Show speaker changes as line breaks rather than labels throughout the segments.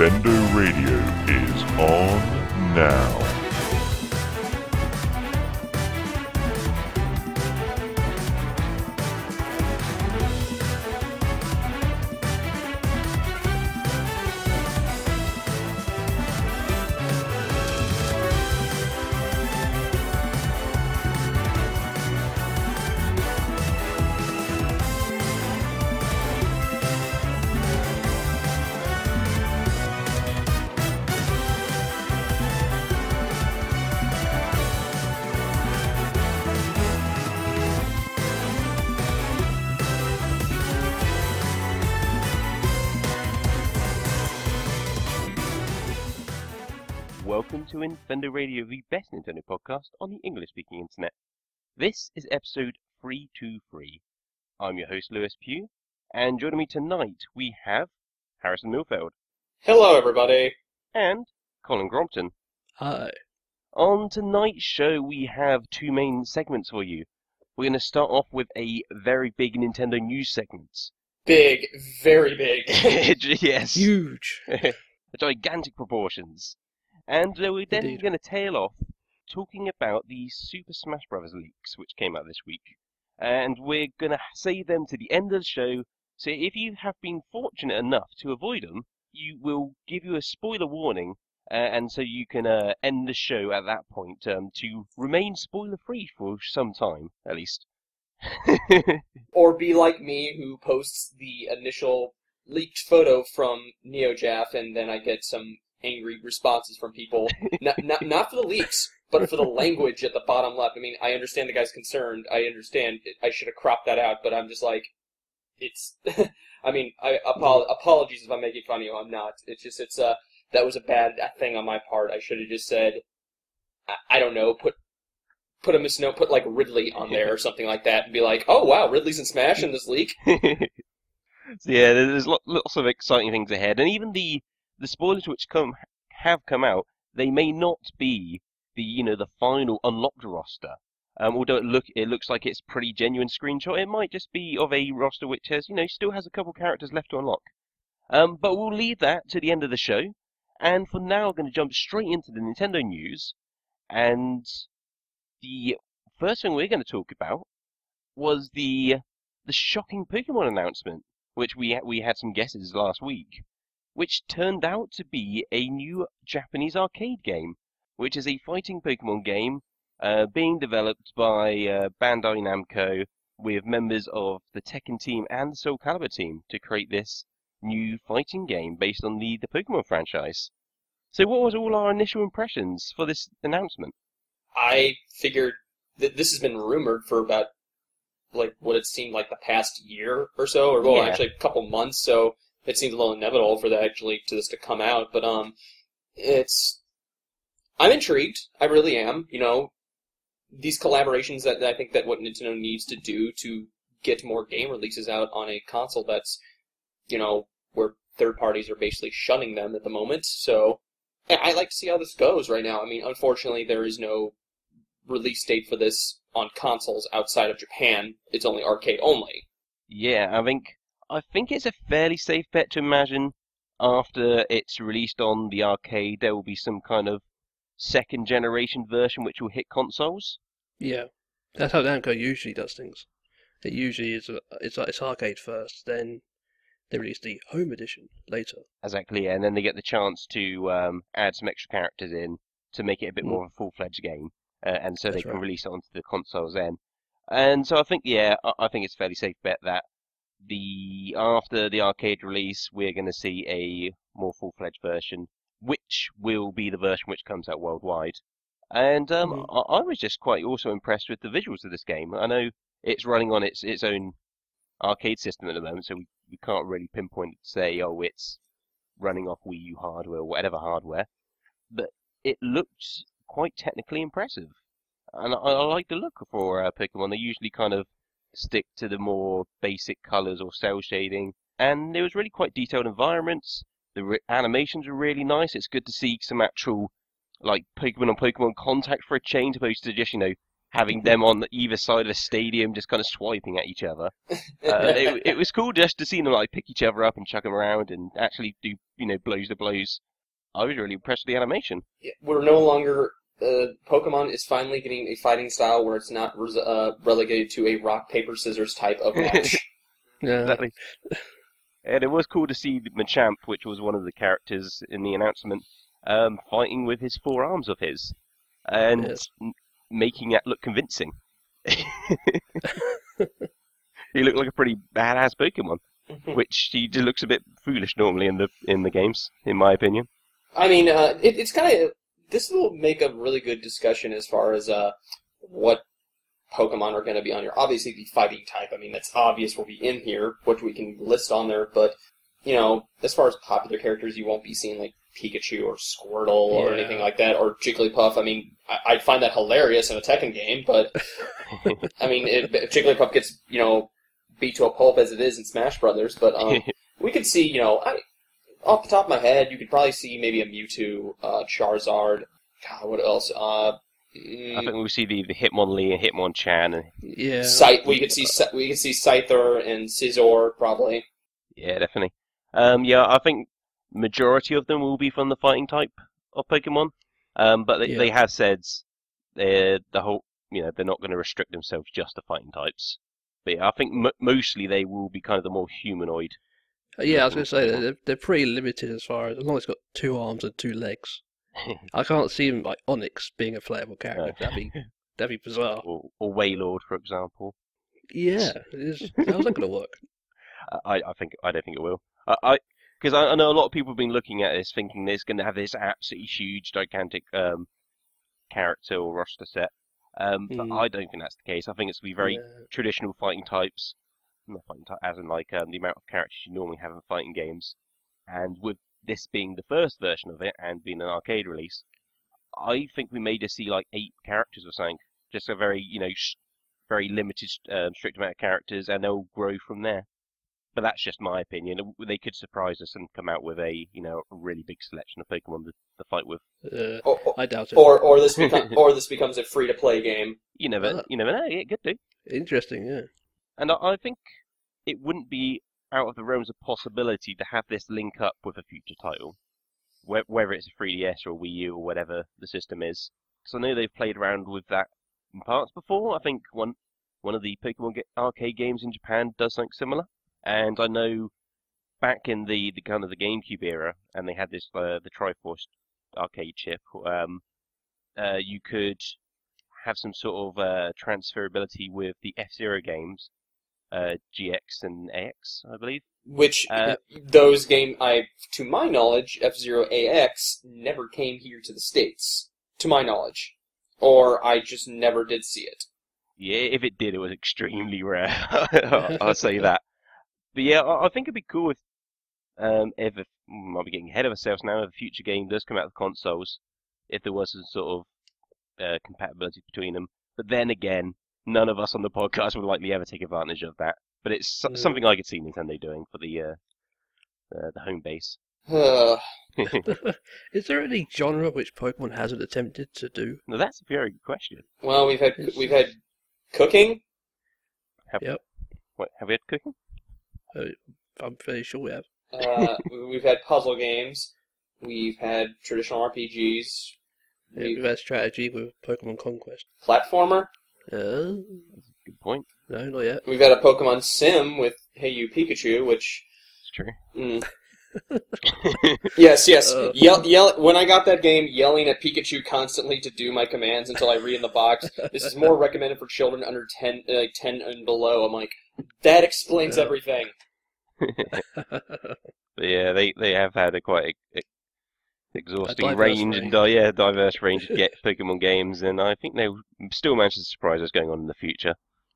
Infendo Radio is on now.
Welcome to Infendo Radio, the best Nintendo podcast on the English-speaking internet. This is episode 323. I'm your host, Lewis Pugh, and joining me tonight we have Harrison Milfeld.
Hello, everybody.
And Colin Grompton.
Hi.
On tonight's show, we have two main segments for you. We're going to start off with a very big Nintendo news segment.
Big, very big.
Yes.
Huge.
Gigantic proportions. And we're then
Indeed.
going to tail off talking about the Super Smash Bros. Leaks which came out this week. And we're going to save them to the end of the show, so if you have been fortunate enough to avoid them, you will give you a spoiler warning, and so you can end the show at that point to remain spoiler-free for some time, at least.
Or be like me, who posts the initial leaked photo from NeoJaf, and then I get some angry responses from people. Not for the leaks, but for the language at the bottom left. I mean, I understand the guy's concerned. I understand I should have cropped that out, but I'm just like, it's... I mean, apologies if I'm making fun of you. I'm not. It's just, that was a bad thing on my part. I should have just said, I don't know, put a misnote, put like Ridley on there or something like that, and be like, oh wow, Ridley's in Smash in this leak?
So yeah, there's lots of exciting things ahead, and even the spoilers which have come out, they may not be the final unlocked roster. Although it looks like it's pretty genuine screenshot, it might just be of a roster which has still has a couple characters left to unlock. But we'll leave that to the end of the show, and for now we're going to jump straight into the Nintendo news. And the first thing we're going to talk about was the shocking Pokemon announcement, which we had some guesses last week, which turned out to be a new Japanese arcade game, which is a fighting Pokemon game being developed by Bandai Namco with members of the Tekken team and the Soul Calibur team to create this new fighting game based on the Pokemon franchise. So what was all our initial impressions for this announcement?
I figured that this has been rumored for about, like, what it seemed like the past year or so, or
Yeah.
actually a couple months, so it seems a little inevitable for this to come out, but I'm intrigued. I really am. These collaborations that I think that what Nintendo needs to do to get more game releases out on a console that's, where third parties are basically shunning them at the moment. So I like to see how this goes right now. I mean, unfortunately, there is no release date for this on consoles outside of Japan. It's only arcade only.
Yeah, I think it's a fairly safe bet to imagine after it's released on the arcade there will be some kind of second generation version which will hit consoles.
Yeah. That's how Namco usually does things. It usually is it's arcade first, then they release the home edition later.
Exactly, and then they get the chance to add some extra characters in to make it a bit more of a full-fledged game, and so
That's
they can
right.
release it onto the consoles then. And so I think it's a fairly safe bet that after the arcade release, we're going to see a more full-fledged version, which will be the version which comes out worldwide. And I was just quite also impressed with the visuals of this game. I know it's running on its own arcade system at the moment, so we can't really pinpoint it to say, oh, it's running off Wii U hardware or whatever hardware. But it looked quite technically impressive. And I like the look for Pokemon. They usually kind of stick to the more basic colours or cell shading. And it was really quite detailed environments. The animations were really nice. It's good to see some actual, like, Pokemon on Pokemon contact for a change, opposed to just, having them on either side of the stadium, just kind of swiping at each other. It was cool just to see them like pick each other up and chuck them around and actually do blows to blows. I was really impressed with the animation.
We're no longer. Pokemon is finally getting a fighting style where it's not relegated to a rock paper scissors type of match.
Yeah.
Exactly. And it was cool to see Machamp, which was one of the characters in the announcement, fighting with his 4 arms of his, and
Yes.
making it look convincing. He looked like a pretty badass Pokemon, which he just looks a bit foolish normally in the games, in my opinion.
I mean, it's kind of. This will make a really good discussion as far as what Pokemon are going to be on here. Obviously, the fighting type. I mean, that's obvious will be in here, which we can list on there. But, as far as popular characters, you won't be seeing, like, Pikachu or Squirtle or anything like that, or Jigglypuff. I mean, I'd find that hilarious in a Tekken game, but, I mean, if Jigglypuff gets, beat to a pulp as it is in Smash Brothers, but we could see, off the top of my head, you could probably see maybe a Mewtwo, Charizard. God, what else?
I think we'll see the Hitmonlee and Hitmonchan. And
Yeah.
We could see Scyther and Scizor probably.
yeah, definitely. I think majority of them will be from the fighting type of Pokemon. But they have said they're not going to restrict themselves just to fighting types. But yeah, I think mostly they will be kind of the more humanoid.
Yeah, I was going to say they're pretty limited as long as it's got 2 arms and 2 legs. I can't see him like Onyx being a playable character. That'd be bizarre.
Or Wailord, for example.
Yeah, how's that going to work?
I don't think it will. Because I know a lot of people have been looking at this thinking it's going to have this absolutely huge, gigantic character or roster set. But I don't think that's the case. I think it's going to be very traditional fighting types. Not fighting type, as in like the amount of characters you normally have in fighting games. And with this being the first version of it and being an arcade release, I think we may just see like 8 characters or something. Just a very, very limited, strict amount of characters, and they'll grow from there. But that's just my opinion. They could surprise us and come out with a really big selection of Pokemon to fight with.
I doubt it.
Or this becomes a free to play game.
You never know. Yeah, it could do.
Interesting, yeah.
And I think it wouldn't be out of the realms of possibility to have this link up with a future title, whether it's a 3DS or Wii U or whatever the system is. Because I know they've played around with that in parts before. I think one of the Pokemon arcade games in Japan does something similar. And I know back in the kind of the GameCube era, and they had this the Triforce arcade chip. You could have some sort of transferability with the F-Zero games, GX and AX, I believe.
Which those games, to my knowledge, F-Zero AX never came here to the States, to my knowledge, or I just never did see it.
Yeah, if it did, it was extremely rare. I'll say that. But yeah, I think it'd be cool if might be getting ahead of ourselves now. If a future game does come out of consoles, if there was some sort of compatibility between them. But then again, none of us on the podcast would likely ever take advantage of that. But it's something I could see Nintendo doing for the home base.
Is there any genre which Pokemon hasn't attempted to do?
Now that's a very good question.
Well, we've had cooking.
Have we had cooking?
I'm fairly sure we have.
We've had puzzle games. We've had traditional RPGs.
We've had strategy with Pokemon Conquest.
Platformer.
Good point.
No, not yet.
We've had a Pokemon Sim with Hey You Pikachu, which...
It's true.
Yes. When I got that game, yelling at Pikachu constantly to do my commands until I read in the box, this is more recommended for children under 10 and below. I'm like, that explains everything.
But yeah, they have had a quite exhausting range and diverse range of Pokemon games, and I think they still manage to surprise us going on in the future.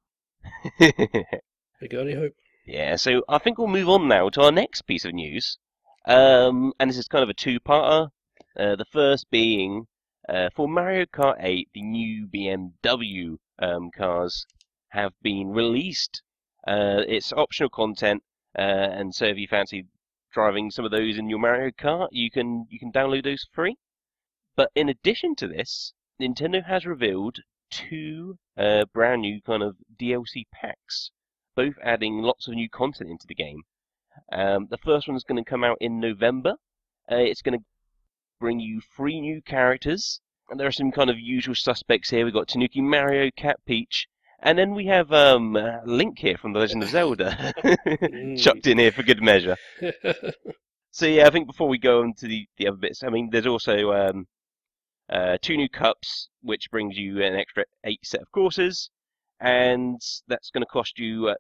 We got any hope?
Yeah, so I think we'll move on now to our next piece of news. And this is kind of a two-parter. The first being, for Mario Kart 8, the new BMW cars have been released. It's optional content, and so if you fancy driving some of those in your Mario Kart, you can download those for free. But in addition to this, Nintendo has revealed two brand new kind of DLC packs, both adding lots of new content into the game. The first one is going to come out in November. It's going to bring you 3 new characters, and there are some kind of usual suspects here. We've got Tanuki Mario, Cat Peach, and then we have Link here from The Legend of Zelda, chucked in here for good measure. So yeah, I think before we go on to the other bits, I mean, there's also 2 new cups, which brings you an extra 8 set of courses, and that's going to cost you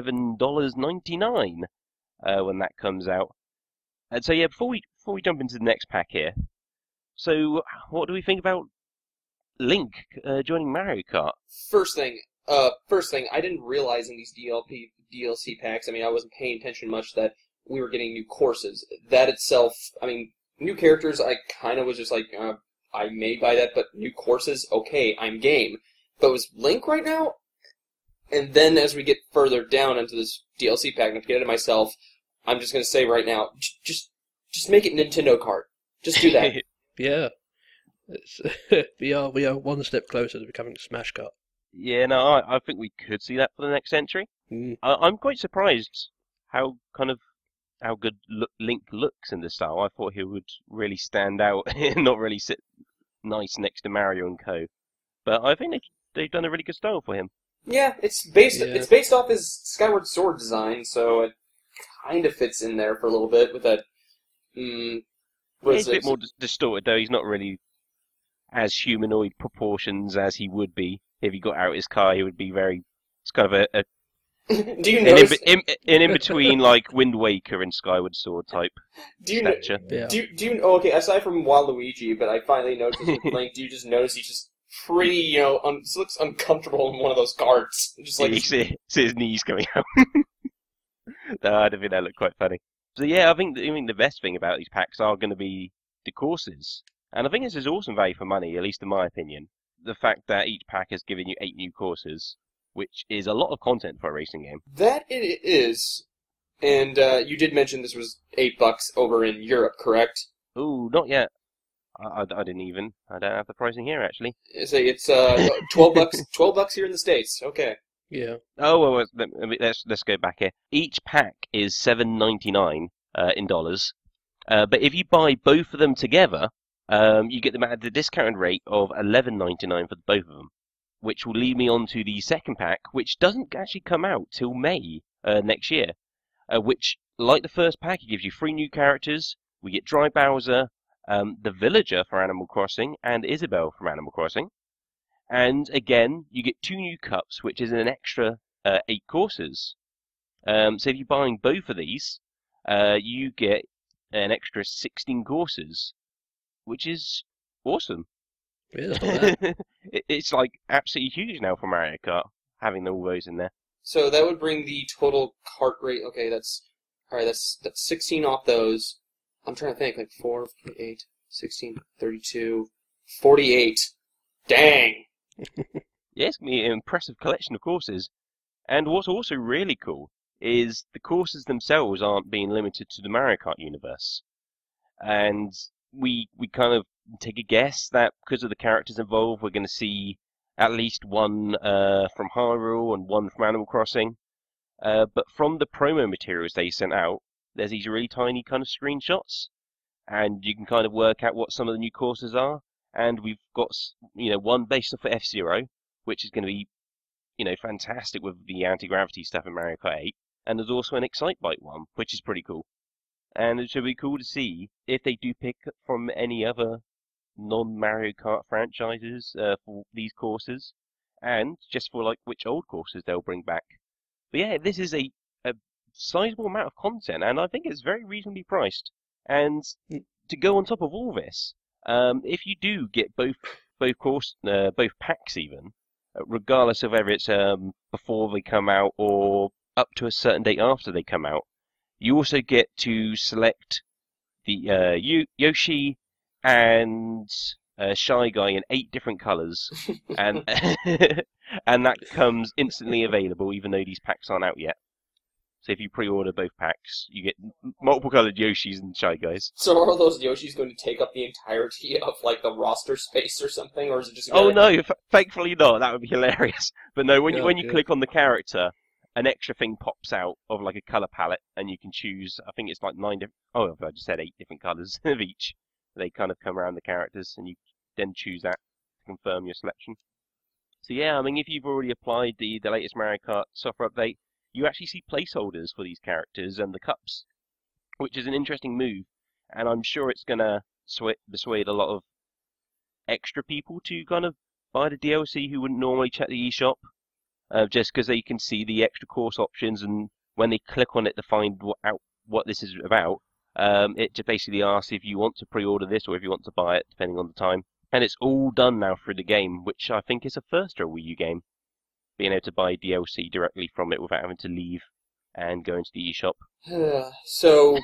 $7.99 when that comes out. And so yeah, before we jump into the next pack here, so what do we think about Link joining Mario Kart?
First thing, I didn't realize in these DLC packs, I mean, I wasn't paying attention much that we were getting new courses. That itself, I mean, new characters, I kind of was just like, I may buy that, but new courses, okay, I'm game. But was Link right now? And then as we get further down into this DLC pack, not to get ahead of myself, I'm just going to say right now, just make it Nintendo Kart. Just do that.
Yeah. We are one step closer to becoming Smash Kart.
Yeah, no, I think we could see that for the next entry. I'm quite surprised how good Link looks in this style. I thought he would really stand out and not really sit nice next to Mario and co. But I think they've done a really good style for him.
Yeah, it's based off his Skyward Sword design, so it kind of fits in there for a little bit with that.
He's a bit more distorted though. He's not really as humanoid proportions as he would be if he got out his car. He would be very. It's kind of a
do you notice
in between like Wind Waker and Skyward Sword type stature?
Do you okay? Aside from Waluigi, but I finally noticed with Link. Do you just notice he's just pretty, looks uncomfortable in one of those carts? Just like
you see his knees coming out. No, I don't think that looked quite funny. So yeah, I think the best thing about these packs are going to be the courses, and I think this is awesome value for money, at least in my opinion. The fact that each pack has given you 8 new courses, which is a lot of content for a racing game.
That it is, and you did mention this was $8 over in Europe, correct?
Ooh, not yet. I didn't even. I don't have the pricing here actually.
It's $12. $12 here in the States. Okay.
Yeah.
Oh well, let's go back here. Each pack is $7.99 in dollars, but if you buy both of them together, you get them at the discounted rate of $11.99 for both of them, which will lead me on to the second pack, which doesn't actually come out till May next year. Which, like the first pack, it gives you 3 new characters. We get Dry Bowser, the Villager for Animal Crossing, and Isabelle from Animal Crossing. And again, you get 2 new cups, which is an extra 8 courses. So if you're buying both of these, you get an extra 16 courses, which is awesome.
Yeah, that's not bad.
It's
like absolutely huge now for Mario Kart, having all those in there.
So that would bring the total cart rate. Okay, that's 16 off those. I'm trying to think, like 4, 8, 16, 32, 48. Dang!
Yeah, it's going to be an impressive collection of courses. And what's also really cool is the courses themselves aren't being limited to the Mario Kart universe. And we kind of take a guess that because of the characters involved, we're going to see at least one from Hyrule and one from Animal Crossing. But from the promo materials they sent out, there's these really tiny kind of screenshots, and you can kind of work out what some of the new courses are. And we've got, one based off of F-Zero, which is going to be, fantastic with the anti-gravity stuff in Mario Kart 8. And there's also an Excitebike one, which is pretty cool. And it should be cool to see if they do pick from any other non-Mario Kart franchises for these courses, and just for like which old courses they'll bring back. But yeah, this is a sizable amount of content, and I think it's very reasonably priced. And to go on top of all this, if you do get both packs even, regardless of whether it's before they come out or up to a certain date after they come out, you also get to select the Yoshi and Shy Guy in 8 different colours, and and that comes instantly available, even though these packs aren't out yet. So if you pre-order both packs, you get multiple coloured Yoshis and Shy Guys.
So are those Yoshis going to take up the entirety of like the roster space or something, or is it just?
Oh no, thankfully not. That would be hilarious. But no, when you
good.
click on the character, an extra thing pops out of like a colour palette, and you can choose. I think it's like 9 different. Oh, I just said 8 different colours of each. They kind of come around the characters, and you then choose that to confirm your selection. So yeah, I mean, if you've already applied the latest Mario Kart software update, you actually see placeholders for these characters and the cups, which is an interesting move, and I'm sure it's gonna persuade a lot of extra people to kind of buy the DLC who wouldn't normally check the eShop, just because they can see the extra course options, and when they click on it to find out what this is about, it just basically asks if you want to pre-order this or if you want to buy it, depending on the time. And it's all done now through the game, which I think is a first for a Wii U game, being able to buy DLC directly from it without having to leave and go into the eShop.
So,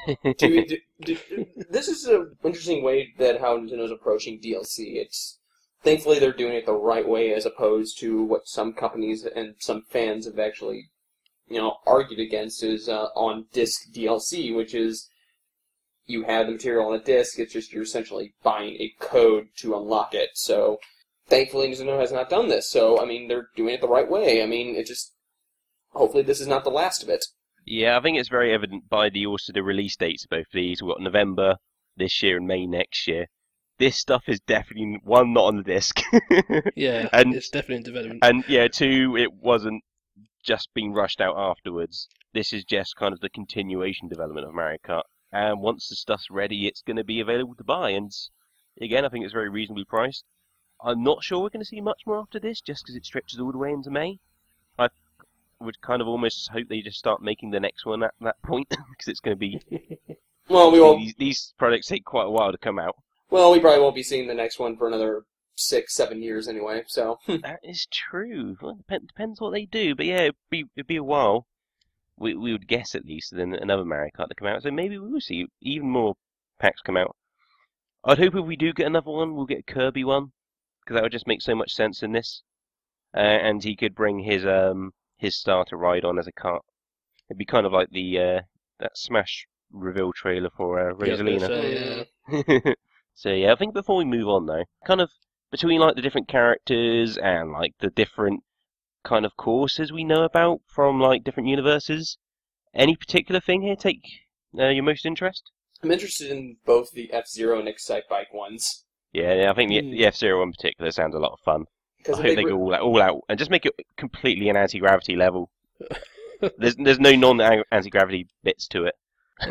this is an interesting way that how Nintendo's approaching DLC. It's thankfully they're doing it the right way, as opposed to what some companies and some fans have actually, argued against, is on disc DLC, which is you have the material on a disc. It's just you're essentially buying a code to unlock it. So, thankfully Nintendo has not done this. So, I mean, they're doing it the right way. I mean, hopefully this is not the last of it.
Yeah, I think it's very evident by the release dates of both of these. We've got November this year and May next year. This stuff is definitely, 1, not on the disc.
Yeah,
and
it's definitely in development.
And yeah, 2, it wasn't just being rushed out afterwards. This is just kind of the continuation development of Mario Kart. And once the stuff's ready, it's going to be available to buy. And again, I think it's very reasonably priced. I'm not sure we're going to see much more after this, just because it stretches all the way into May. I would kind of almost hope they just start making the next one at that point, because it's going to be...
Well,
these products take quite a while to come out.
Well, we probably won't be seeing the next one for another 6-7 years anyway, so...
That is true. Well, it depends what they do, but yeah, it'd be a while. We would guess at least, then another Mario Kart to come out, so maybe we will see even more packs come out. I'd hope if we do get another one, we'll get a Kirby one, because that would just make so much sense in this. And he could bring his star to ride on as a kart. It'd be kind of like the that Smash reveal trailer for Rosalina.
Yeah.
So yeah, I think before we move on though, kind of between like the different characters and like the different kind of courses we know about from like different universes, any particular thing here take your most interest?
I'm interested in both the F-Zero and Excitebike ones.
Yeah, I think the F-Zero in particular sounds a lot of fun. I hope they go all out and just make it completely an anti-gravity level. There's no non-anti-gravity bits to it.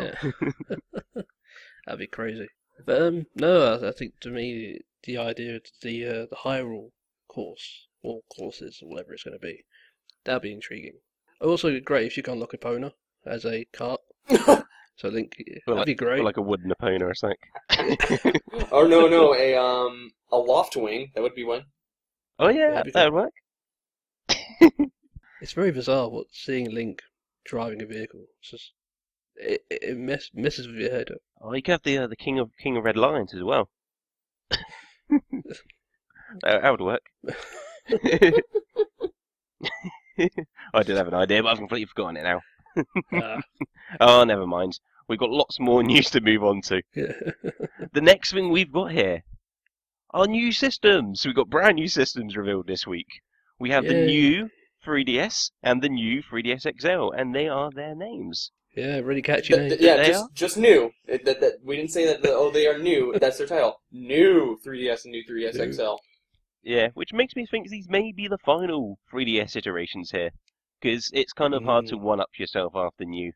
Yeah. That'd be crazy. But no, I think to me the idea of the Hyrule course or courses or whatever it's going to be, that'd be intriguing. Also, great if you can unlock Epona as a kart. So Link, that'd be great.
Or like a wooden Epona or something.
Or no, a loft wing. That would be one.
Oh yeah, that would work.
It's very bizarre seeing Link driving a vehicle. It's just it messes with your head.
Oh, you could have the King of Red Lions as well. That would work. I did have an idea, but I've completely forgotten it now. Oh, never mind. We've got lots more news to move on to.
Yeah.
The next thing we've got here are new systems. We've got brand new systems revealed this week. We have the new 3DS and the new 3DS XL, and they are their names.
Yeah, really catchy name.
Just new. We didn't say that. They are new. That's their title. New 3DS and new 3DS XL.
Yeah, which makes me think these may be the final 3DS iterations here, because it's kind of hard to one-up yourself after new.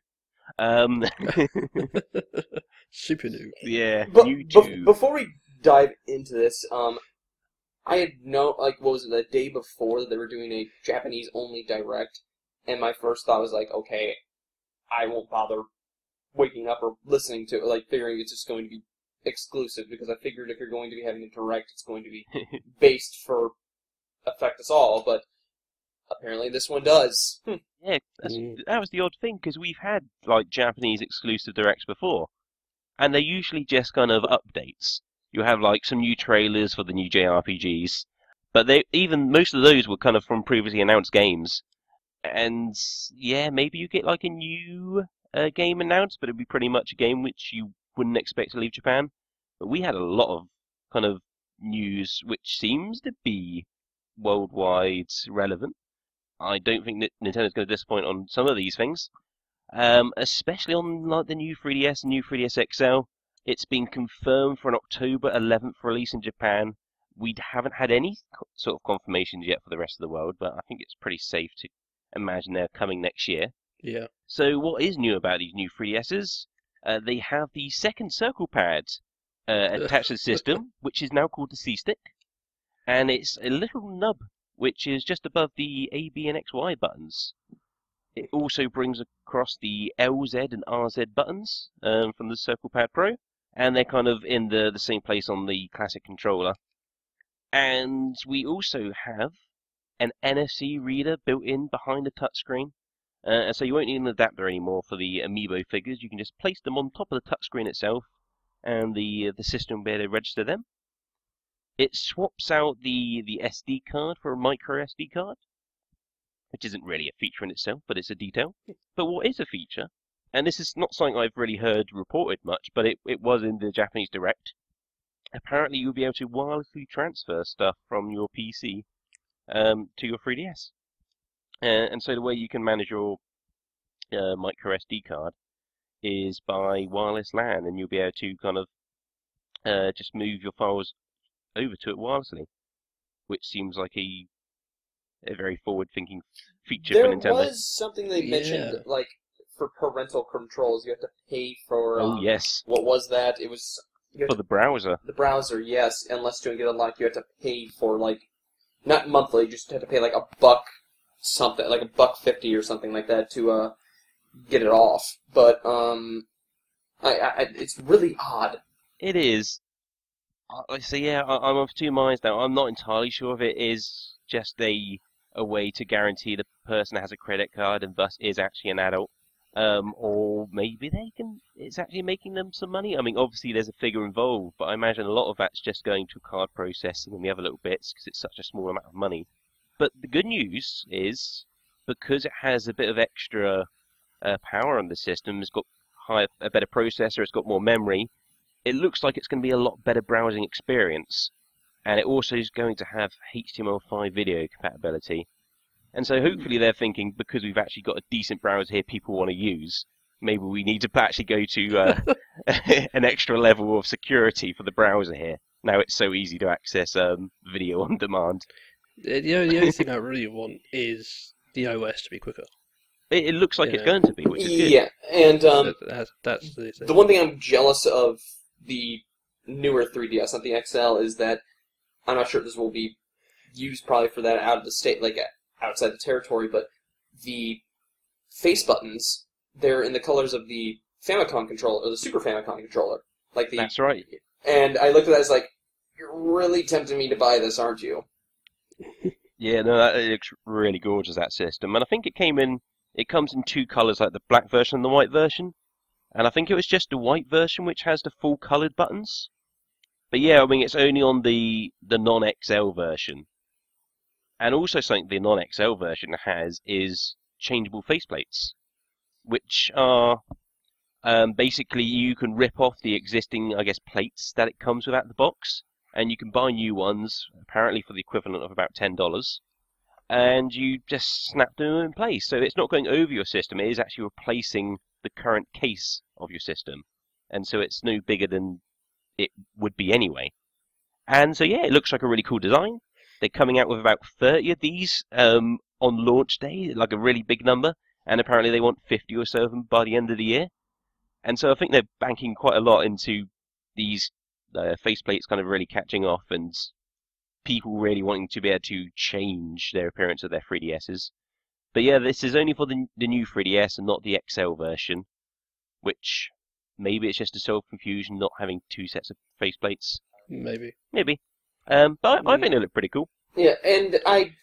Super new.
Yeah.
Before we dive into this, I had what was it, the day before that they were doing a Japanese-only direct, and my first thought was like, okay, I won't bother waking up or listening to it, like figuring it's just going to be exclusive, because I figured if you're going to be having a direct, it's going to be based for Affect Us All, but apparently this one does.
Yeah, that was the odd thing, because we've had like Japanese exclusive directs before, and they're usually just kind of updates. You have like some new trailers for the new JRPGs, but most of those were kind of from previously announced games. And yeah, maybe you get like a new game announced, but it'd be pretty much a game which you wouldn't expect to leave Japan. But we had a lot of kind of news which seems to be worldwide relevant. I don't think that Nintendo's going to disappoint on some of these things, especially on like the new 3DS and new 3DS XL. It's been confirmed for an October 11th release in Japan. We haven't had any sort of confirmations yet for the rest of the world, but I think it's pretty safe to imagine they're coming next year.
Yeah.
So what is new about these new 3DSs? They have the second circle pad attached to the system, which is now called the C-Stick. And it's a little nub, which is just above the A, B, and XY buttons. It also brings across the LZ and RZ buttons from the Circle Pad Pro, and they're kind of in the same place on the classic controller. And we also have an NFC reader built in behind the touchscreen. And so you won't need an adapter anymore for the Amiibo figures. You can just place them on top of the touchscreen itself, and the system will be able to register them. It swaps out the SD card for a micro SD card, which isn't really a feature in itself, but it's a detail. But what is a feature, and this is not something I've really heard reported much, but it was in the Japanese Direct, apparently you'll be able to wirelessly transfer stuff from your PC to your 3DS. And so the way you can manage your micro SD card is by wireless LAN, and you'll be able to kind of just move your files over to it wirelessly, which seems like a very forward-thinking feature for Nintendo.
There was something they mentioned, like, for parental controls, you have to pay for...
oh, yes.
What was that? It was...
For the browser.
The browser, yes. Unless doing it unlocked, you have to pay for, like... Not monthly, you just have to pay, like, $1 something, like $1.50 or something like that to get it off. But, it's really odd.
It is. So yeah, I'm of two minds now. I'm not entirely sure if it is just a way to guarantee the person has a credit card and thus is actually an adult, or maybe it's actually making them some money. I mean, obviously there's a figure involved, but I imagine a lot of that's just going to card processing and the other little bits because it's such a small amount of money. But the good news is, because it has a bit of extra power on the system, it's got a better processor, it's got more memory, it looks like it's going to be a lot better browsing experience. And it also is going to have HTML5 video compatibility. And so hopefully they're thinking, because we've actually got a decent browser here people want to use, maybe we need to actually go to an extra level of security for the browser here. Now it's so easy to access video on demand.
The only thing I really want is the OS to be quicker.
It looks like it's going to be, which is good.
Yeah, and
that's the thing.
The one thing I'm jealous of the newer 3DS, not the XL, is that I'm not sure if this will be used probably for that out of the state, like outside the territory, but the face buttons, they're in the colors of the Famicom controller, or the Super Famicom controller.
That's right.
And I looked at that as like, you're really tempting me to buy this, aren't you?
Yeah, no, it looks really gorgeous, that system. And I think it comes in two colors, like the black version and the white version. And I think it was just the white version which has the full colored buttons. But yeah, I mean, it's only on the non-XL version. And also something the non-XL version has is changeable faceplates, which are basically you can rip off the existing, I guess, plates that it comes with out of the box, and you can buy new ones, apparently for the equivalent of about $10, and you just snap them in place. So it's not going over your system, it is actually replacing the current case of your system. And so it's no bigger than it would be anyway. And so yeah, it looks like a really cool design. They're coming out with about 30 of these on launch day, like a really big number, and apparently they want 50 or so of them by the end of the year. And so I think they're banking quite a lot into these faceplates kind of really catching off, and people really wanting to be able to change their appearance of their 3DSs. But yeah, this is only for the new 3DS and not the XL version, which maybe it's just to solve confusion not having two sets of faceplates.
Maybe.
But I think they look pretty cool.
Yeah, and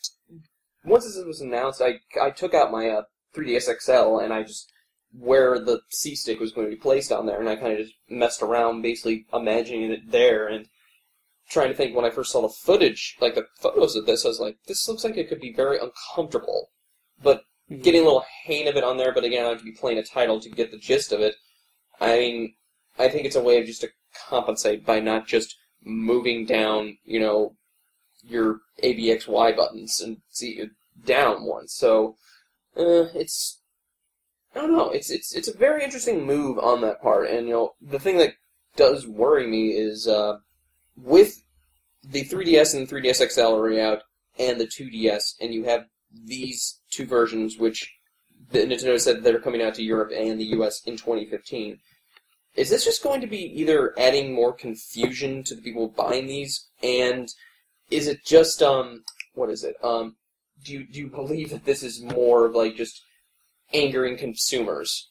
once this was announced, I took out my 3DS XL and I just where the C-Stick was going to be placed on there, and I kind of just messed around, basically imagining it there, and trying to think when I first saw the footage, like the photos of this, I was like, this looks like it could be very uncomfortable. But getting a little hang of it on there, but again, I have to be playing a title to get the gist of it. I mean, I think it's a way of just to compensate by not just moving down, your ABXY buttons and see down one. So, it's, I don't know, it's a very interesting move on that part, and, the thing that does worry me is, with the 3DS and the 3DS XL already out, and the 2DS, and you have these two versions, which Nintendo said they're coming out to Europe and the US in 2015. Is this just going to be either adding more confusion to the people buying these, and is it just, what is it? Do you believe that this is more of like just angering consumers?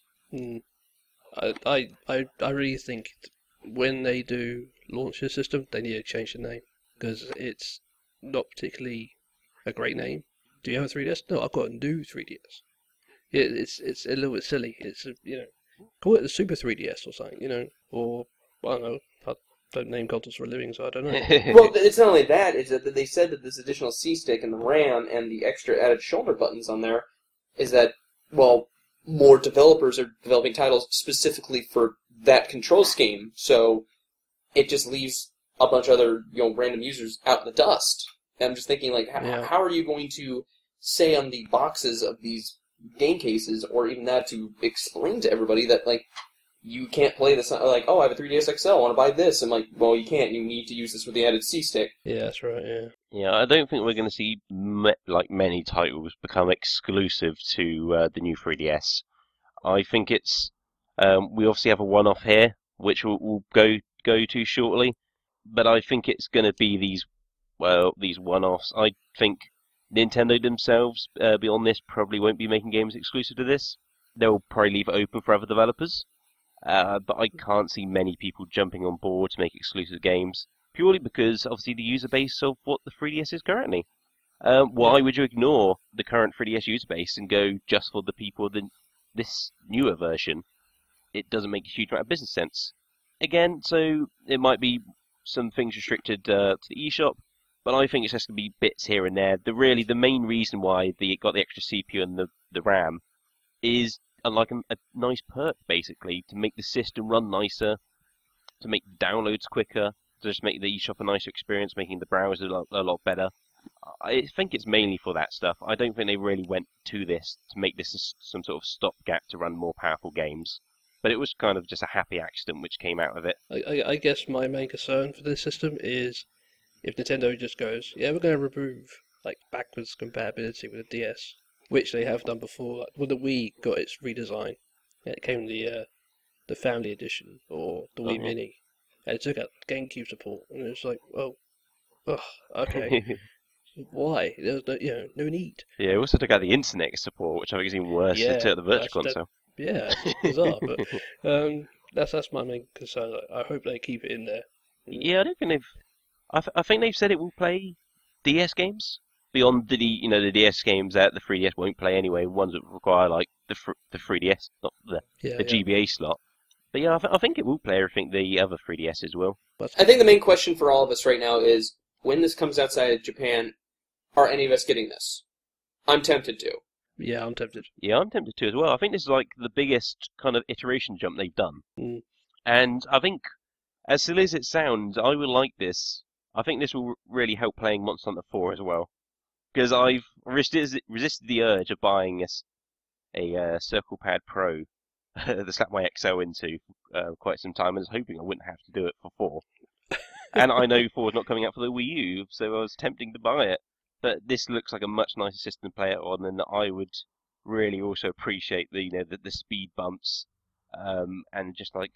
I really think when they do launch this system, they need to change the name, because it's not particularly a great name. Do you have a 3DS? No, I've got a new 3DS. Yeah, it's a little bit silly. It's call it the Super 3DS or something, or I don't know. I don't name consoles for a living, so I don't know.
Well, it's not only that. It's that they said that this additional C-stick and the RAM and the extra added shoulder buttons on there is that, well, more developers are developing titles specifically for that control scheme. So it just leaves a bunch of other random users out in the dust. And I'm just thinking, like, how are you going to say on the boxes of these game cases, or even that, to explain to everybody that, like, you can't play this, like, oh, I have a 3DS XL, I want to buy this. I'm like, well, you can't. You need to use this with the added C-stick.
Yeah, that's right, yeah.
Yeah, I don't think we're going to see, many titles become exclusive to the new 3DS. I think it's, we obviously have a one-off here, which we'll go to shortly, but I think it's going to be these one-offs. I think Nintendo themselves, beyond this, probably won't be making games exclusive to this. They'll probably leave it open for other developers. But I can't see many people jumping on board to make exclusive games, purely because, obviously, the user base of what the 3DS is currently. Why would you ignore the current 3DS user base and go just for the people of this newer version? It doesn't make a huge amount of business sense. Again, so it might be some things restricted to the eShop, but I think it's just going to be bits here and there. The main reason why it got the extra CPU and the RAM is like a nice perk, basically, to make the system run nicer, to make the downloads quicker, to just make the eShop a nicer experience, making the browser a lot better. I think it's mainly for that stuff. I don't think they really went to this to make this some sort of stopgap to run more powerful games. But it was kind of just a happy accident which came out of it.
I guess my main concern for this system is if Nintendo just goes, yeah, we're going to remove like backwards compatibility with the DS, which they have done before. Like, when the Wii got its redesign, it came the Family Edition or the Wii Mini, and it took out GameCube support, and it was like, well, okay, why? There was no need.
Yeah, it also took out the internet support, which I think is even worse.
Yeah,
It took the Virtual Console.
Yeah, it's bizarre, but that's my main concern. I hope they keep it in there.
Yeah, I don't think they've. I think they've said it will play DS games beyond the DS games that the 3DS won't play anyway. Ones that require like the 3DS, not the GBA slot. But yeah, I think it will play everything the other 3DSs will.
I think the main question for all of us right now is, when this comes outside of Japan, are any of us getting this? I'm tempted to.
Yeah, I'm tempted.
Yeah, I'm tempted to as well. I think this is like the biggest kind of iteration jump they've done.
Mm.
And I think, as silly as it sounds, I would like this. I think this will really help playing Monster Hunter 4 as well. Because I've resisted the urge of buying a Circle Pad Pro to slap my XL into quite some time, and was hoping I wouldn't have to do it for 4. And I know 4 is not coming out for the Wii U, so I was tempting to buy it. But this looks like a much nicer system to play it on, and I would really also appreciate the speed bumps, and just like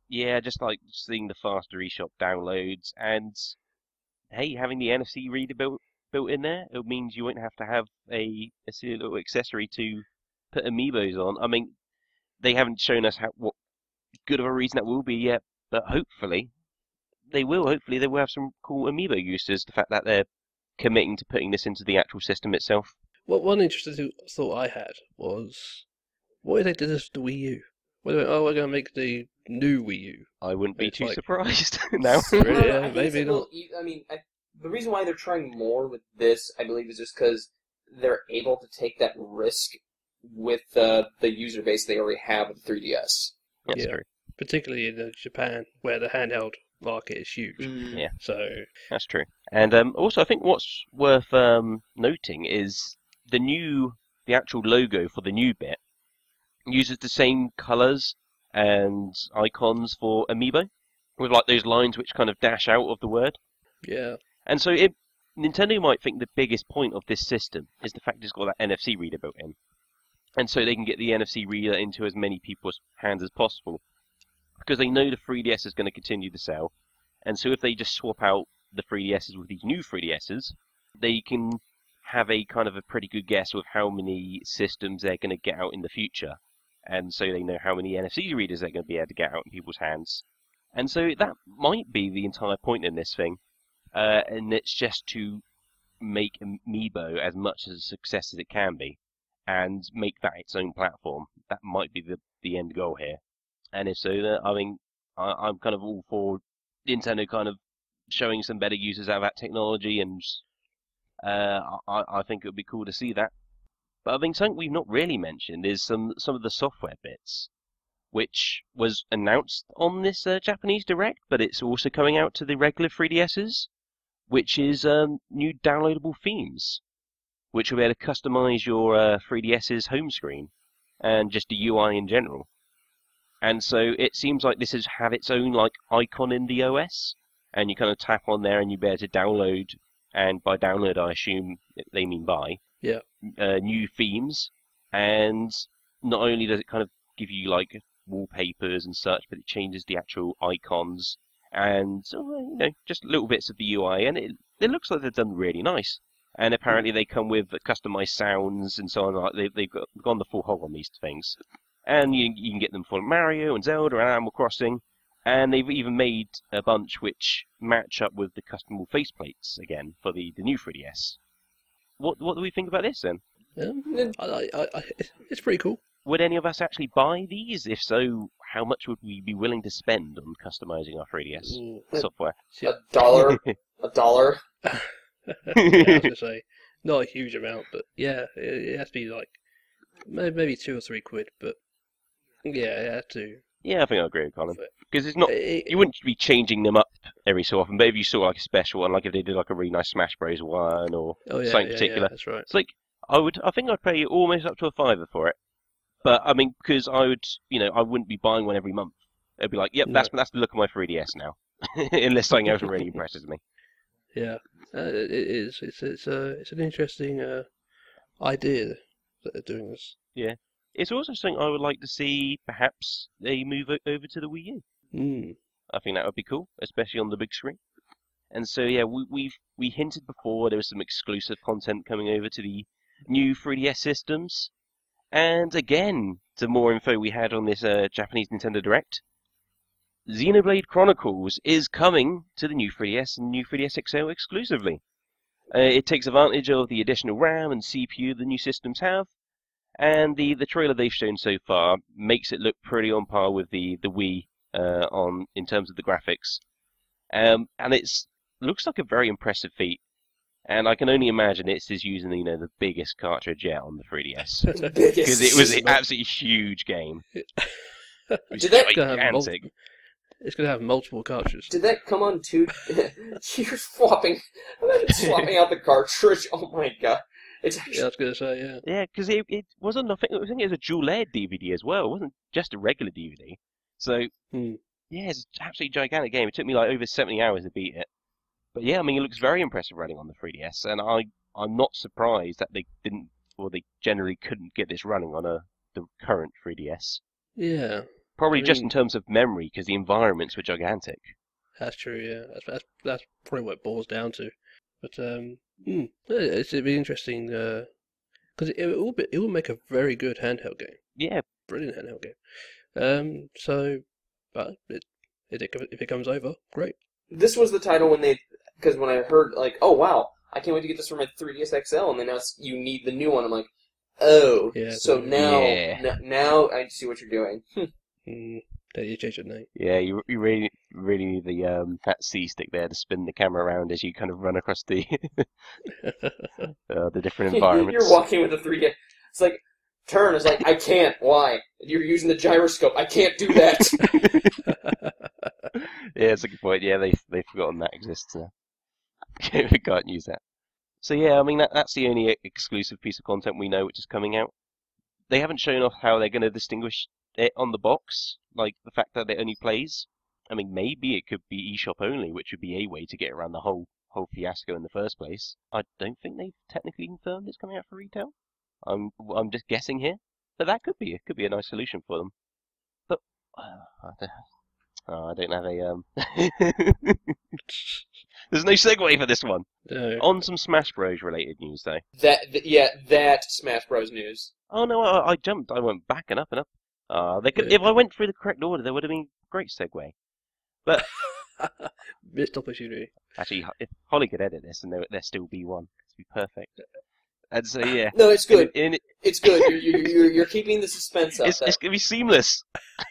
seeing the faster eShop downloads, and hey, having the NFC reader built in there. It means you won't have to have a silly little accessory to put amiibos on. I mean, they haven't shown us what good of a reason that will be yet, but hopefully they will. Hopefully they will have some cool amiibo uses. The fact that they're committing to putting this into the actual system itself.
Well, one interesting thought I had was, what if they did this to Wii U? We're going to make the new Wii U.
I wouldn't be too surprised. No,
really, yeah, maybe not.
I mean, the reason why they're trying more with this, I believe, is just because they're able to take that risk with the user base they already have with the 3DS.
That's
Yeah.
true.
Particularly in Japan, where the handheld market is huge.
Yeah.
So,
That's true. And also, I think what's worth noting is the actual logo for the new bit uses the same colours and icons for Amiibo, with like those lines which kind of dash out of the word.
yeah.
And so Nintendo might think the biggest point of this system is the fact it's got that NFC reader built in. And so they can get the NFC reader into as many people's hands as possible. Because they know the 3DS is going to continue to sell. And so if they just swap out the 3DSs with these new 3DSs, they can have a kind of a pretty good guess of how many systems they're going to get out in the future. And so they know how many NFC readers they're going to be able to get out in people's hands. And so that might be the entire point in this thing. And it's just to make Amiibo as much as a success as it can be, and make that its own platform. That might be the end goal here. And if so, I mean, I'm kind of all for Nintendo kind of showing some better uses out of that technology, and I think it would be cool to see that. But I think something we've not really mentioned is some of the software bits, which was announced on this Japanese Direct, but it's also coming out to the regular 3DSs, which is new downloadable themes, which will be able to customize your 3DS's home screen and just the UI in general. And so it seems like this has have its own like icon in the OS, and you kind of tap on there and you be able to download, and by download I assume they mean buy, new themes. And not only does it kind of give you like wallpapers and such, but it changes the actual icons and just little bits of the UI, and it looks like they've done really nice. And apparently they come with customized sounds and so on. Like they've gone the full hog on these things. And you can get them for Mario and Zelda and Animal Crossing. And they've even made a bunch which match up with the customable faceplates again for the new 3DS. What do we think about this then?
It's pretty cool.
Would any of us actually buy these? If so, how much would we be willing to spend on customizing our 3DS software?
$1. $1.
Yeah, I was gonna say not a huge amount, but yeah, it has to be like maybe £2 or £3, but yeah, it has to.
Yeah, I think I agree with Colin, because it's not you wouldn't be changing them up every so often. But if you saw like a special one, like if they did like a really nice Smash Bros one or something particular,
that's right.
It's like I think I'd pay almost up to a £5 for it. But I mean, because I would, I wouldn't be buying one every month. It'd be like, yep, that's the look of my 3DS now, unless something else really impresses me.
Yeah, it is. It's an interesting idea that they're doing this.
Yeah, it's also something I would like to see. Perhaps they move over to the Wii U. I think that would be cool, especially on the big screen. And so yeah, we hinted before there was some exclusive content coming over to the new 3DS systems. And again, the more info we had on this Japanese Nintendo Direct, Xenoblade Chronicles is coming to the new 3DS and new 3DS XL exclusively. It takes advantage of the additional RAM and CPU the new systems have, and the trailer they've shown so far makes it look pretty on par with the Wii in terms of the graphics. And it looks like a very impressive feat. And I can only imagine it's using the biggest cartridge yet on the 3DS, because it was an absolutely huge game. It was gigantic.
It's going to have multiple cartridges.
Did that come on two? You're swapping out the cartridge. Oh my god! It's actually...
Yeah, I was going to say, yeah.
Yeah, because it wasn't nothing. I think it was a dual-layered DVD as well. It wasn't just a regular DVD. So yeah, it's an absolutely gigantic game. It took me like over 70 hours to beat it. But yeah, I mean, it looks very impressive running on the 3DS, and I'm not surprised that they didn't, or they generally couldn't get this running on the current 3DS.
Yeah.
Probably just in terms of memory, because the environments were gigantic.
That's true, yeah. That's probably what it boils down to. But it'd be interesting, because it will make a very good handheld game.
Yeah.
Brilliant handheld game. But if it comes over, great.
This was the title because when I heard, like, oh wow, I can't wait to get this for my 3DS XL, and then now you need the new one, I'm like, oh,
yeah,
so now I see what you're doing.
You change your name.
Yeah, you really need the that C stick there to spin the camera around as you kind of run across the the different environments.
You're walking with a 3DS. It's like, turn. It's like, I can't. Why? You're using the gyroscope. I can't do that.
Yeah, it's a good point. Yeah, they've forgotten that exists now. We can't use that. So yeah, I mean that's the only exclusive piece of content we know which is coming out. They haven't shown off how they're going to distinguish it on the box, like the fact that it only plays. I mean, maybe it could be eShop only, which would be a way to get around the whole fiasco in the first place. I don't think they've technically confirmed it's coming out for retail. I'm just guessing here, but that could be a nice solution for them. But I don't have a There's no segue for this one.
No.
On some Smash Bros. Related news, though.
That Smash Bros. News.
Oh no, I jumped. I went back and up and up. They could, if I went through the correct order, there would have been a great segue. But
Missed opportunity.
actually, if Holly could edit this, and there still be one, it'd be perfect. And so yeah,
No, it's good.
It's
It's good. You're keeping the suspense up.
it's gonna be seamless.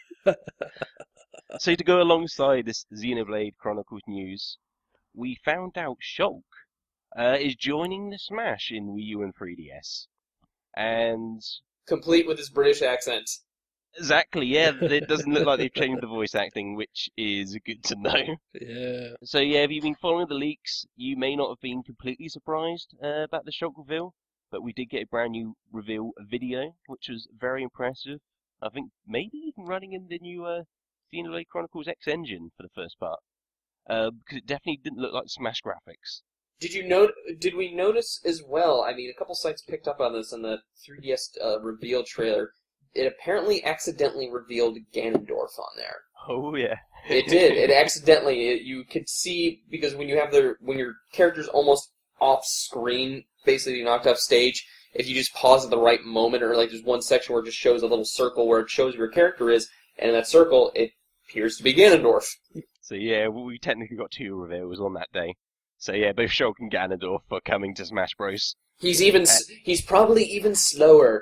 So to go alongside this Xenoblade Chronicles news, we found out Shulk is joining the Smash in Wii U and 3DS, and
Complete with his British accent.
exactly, yeah, it doesn't look like they've changed the voice acting, which is good to know.
Yeah.
So yeah, if you've been following the leaks, you may not have been completely surprised about the Shulk reveal, but we did get a brand new reveal video, which was very impressive. I think maybe even running in the new Xenoblade Chronicles X engine for the first part, because it definitely didn't look like Smash graphics.
Did we notice as well? I mean, a couple sites picked up on this in the 3DS reveal trailer. It apparently accidentally revealed Ganondorf on there.
Oh yeah.
It did. It accidentally. You could see, because when your character's almost off screen, basically knocked off stage, if you just pause at the right moment, or like there's one section where it just shows a little circle where it shows where your character is, and in that circle it appears to be Ganondorf.
So yeah, we technically got two reveals on that day. So yeah, both Shulk and Ganondorf are coming to Smash Bros.
He's probably even slower.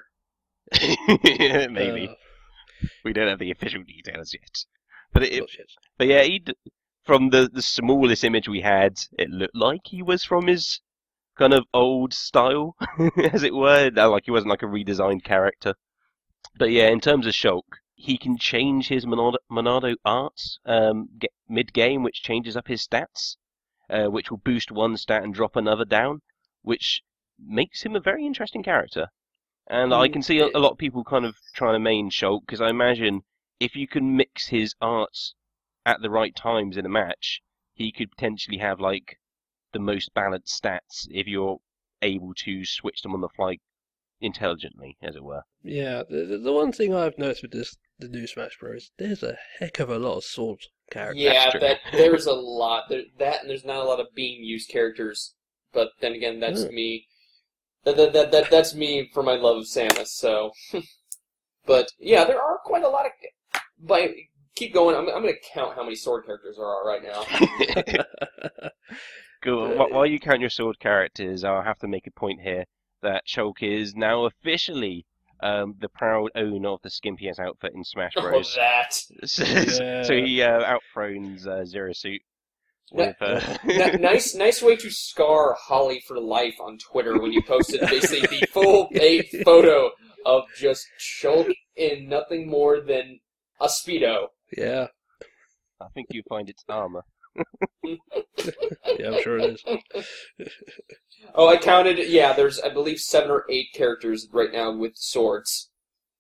Maybe. We don't have the official details yet. But yeah, from the smallest image we had, it looked like he was from his kind of old style, as it were. Like he wasn't like a redesigned character. But yeah, in terms of Shulk, he can change his Monado arts mid-game, which changes up his stats, which will boost one stat and drop another down, which makes him a very interesting character. And I can see a lot of people kind of trying to main Shulk, because I imagine if you can mix his arts at the right times in a match, he could potentially have like the most balanced stats if you're able to switch them on the fly intelligently, as it were.
Yeah, the one thing I've noticed with the new Smash Bros, there's a heck of a lot of sword characters.
Yeah, there's a lot. And there's not a lot of being used characters. But then again, that's me. That's me for my love of Samus. So, but yeah, there are quite a lot of. But keep going. I'm going to count how many sword characters there are right now.
Cool. While you count your sword characters, I'll have to make a point here that Shulk is now officially the proud owner of the skimpiest outfit in Smash Bros.
Oh, that.
So he outthrones Zero Suit. With,
nice way to scar Holly for life on Twitter when you posted basically the full photo of just Shulk in nothing more than a Speedo.
Yeah.
I think you find it's armor.
Yeah, I'm sure it is.
Oh, I counted. Yeah, there's, I believe, 7 or 8 characters right now with swords.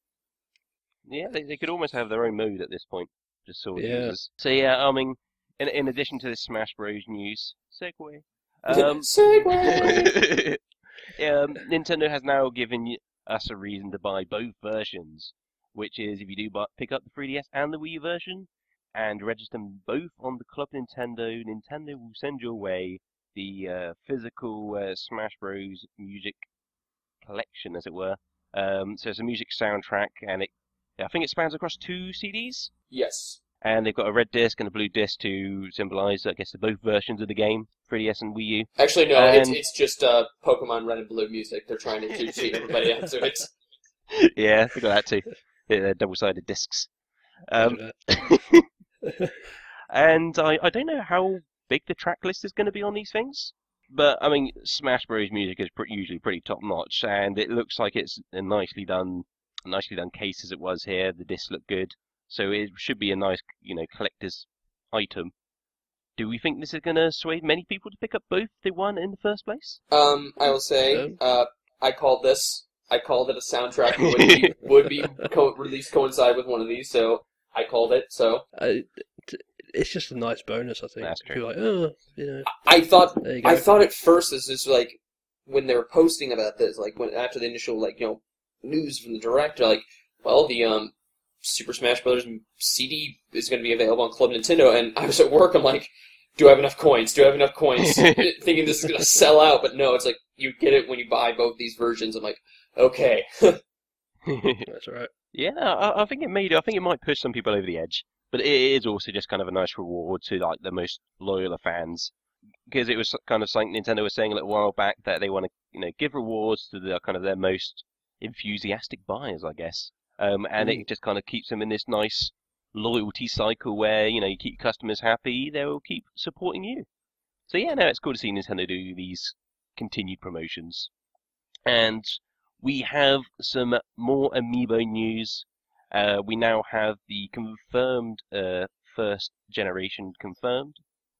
Yeah, they could almost have their own mode at this point, just sword
Yeah.
users. So yeah, I mean, in addition to this Smash Bros. News, segue.
Segue!
Nintendo has now given us a reason to buy both versions, which is if you do pick up the 3DS and the Wii U version, and register them both on the Club Nintendo, Nintendo will send your way the physical Smash Bros. Music collection, as it were. So it's a music soundtrack, and I think it spans across 2 CDs.
Yes.
And they've got a red disc and a blue disc to symbolise, I guess, both versions of the game, 3DS and Wii U.
Actually, no,
And-
it's just Pokemon Red and Blue music. They're trying to cheat everybody out of it.
Yeah, they got that too. Yeah, they're double-sided discs.
Imagine
And I don't know how big the track list is going to be on these things, but I mean, Smash Bros. Music is usually pretty top-notch, and it looks like it's a nicely done nicely done case as it was here. The discs look good, so it should be a nice, collector's item. Do we think this is going to sway many people to pick up both the one in the first place?
I will say, I called this. I called it a soundtrack would be released coincide with one of these, so I called it. So
it's just a nice bonus, I think.
That's true.
People are like,
I thought
there you go.
I thought at first this is like when they were posting about this, like after the initial news from the director, like, well, the Super Smash Bros. CD is going to be available on Club Nintendo, and I was at work. I'm like, do I have enough coins? Do I have enough coins? Thinking this is going to sell out, but no, it's like you get it when you buy both these versions. I'm like, okay.
That's right.
Yeah, I think it may do. I think it might push some people over the edge, but it is also just kind of a nice reward to like the most loyal of fans, because it was kind of something Nintendo was saying a little while back that they want to, give rewards to the kind of their most enthusiastic buyers, I guess. And it just kind of keeps them in this nice loyalty cycle where, you keep customers happy, they'll keep supporting you. So yeah, no, it's cool to see Nintendo do these continued promotions. And we have some more Amiibo news. We now have the confirmed first generation confirmed.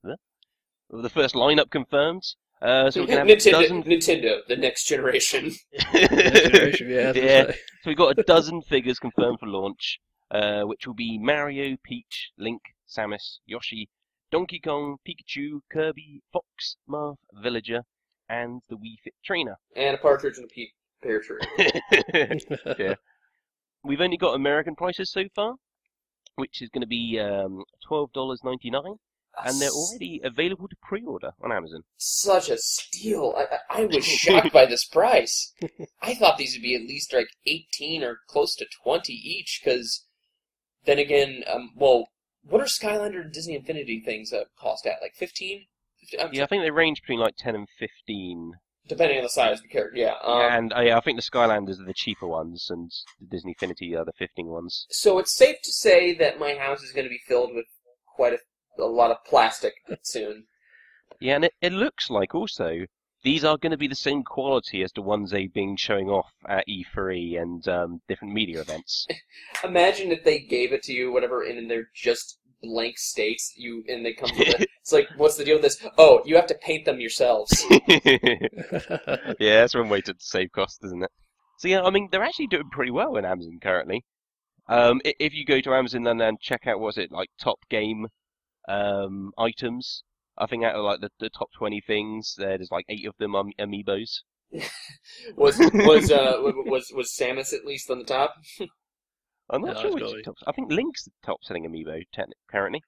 The first lineup confirmed. So we're going to have
Nintendo, the next generation.
Next generation, yeah.
Yeah. So we've got a dozen figures confirmed for launch, which will be Mario, Peach, Link, Samus, Yoshi, Donkey Kong, Pikachu, Kirby, Fox, Marth, Villager, and the Wii Fit Trainer.
And a partridge in a pear tree.
Yeah. We've only got American prices so far, which is going to be $12.99. And they're already available to pre-order on Amazon.
Such a steal. I was shocked by this price. I thought these would be at least like 18 or close to 20 each, because then again, what are Skylander and Disney Infinity things cost at? Like 15?
Yeah, I think they range between like 10 and 15.
Depending on the size of the character, yeah.
And I think the Skylanders are the cheaper ones, and the Disney Infinity are the 15 ones.
So it's safe to say that my house is going to be filled with quite a lot of plastic soon.
Yeah, and it looks like also these are going to be the same quality as the ones they've been showing off at E3 and different media events.
Imagine if they gave it to you, whatever, and they're just blank states. And they come with it. It's like, what's the deal with this? Oh, you have to paint them yourselves.
Yeah, that's one way to save costs, isn't it? So yeah, I mean, they're actually doing pretty well in Amazon currently. If you go to Amazon and then check out, top game items. I think out of like the top 20 things, there's like 8 of them amiibos.
was Samus at least on the top?
I'm not sure which top. I think Link's the top selling amiibo currently.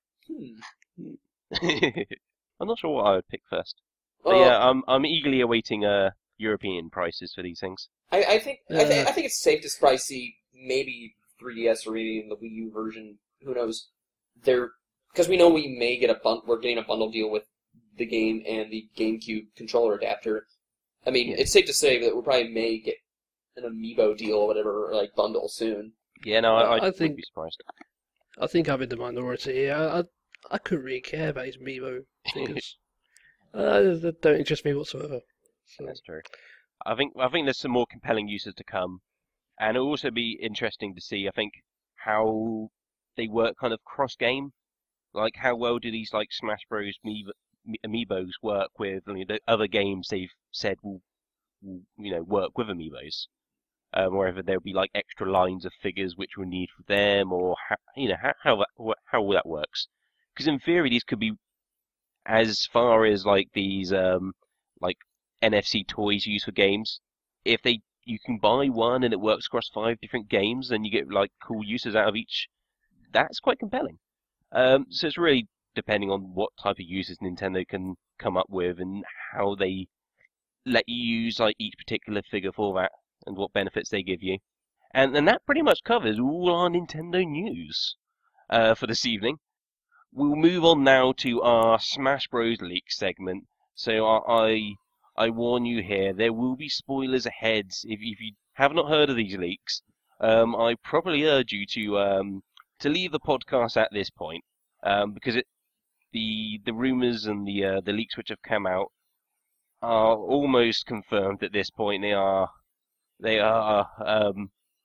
I'm not sure what I would pick first. But yeah, I'm eagerly awaiting European prices for these things.
I think it's safe to probably see maybe 3DS or maybe in the Wii U version. Who knows? Because we know we may get we're getting a bundle deal with the game and the GameCube controller adapter. I mean, It's safe to say that we probably may get an Amiibo deal or whatever, like bundle soon.
Yeah, no, I wouldn't be surprised.
I think I'm in the minority here. I couldn't really care about his Amiibo figures. They don't interest me whatsoever. So.
That's true. I think there's some more compelling uses to come, and it'll also be interesting to see, I think, how they work kind of cross-game. Like, how well do these, like, Smash Bros. Amiibos work with the other games they've said will work with Amiibos? Or whether there'll be, like, extra lines of figures which we'll need for them, or, how that works. Because in theory, these could be as far as, like, these, like, NFC toys used for games. If you can buy one and it works across 5 different games, and you get, like, cool uses out of each, that's quite compelling. So it's really depending on what type of uses Nintendo can come up with and how they let you use like each particular figure for that and what benefits they give you. And that pretty much covers all our Nintendo news for this evening. We'll move on now to our Smash Bros. Leaks segment. So I warn you here, there will be spoilers ahead. If you have not heard of these leaks, I probably urge you to leave the podcast at this point, because the rumours and the leaks which have come out are almost confirmed at this point. They are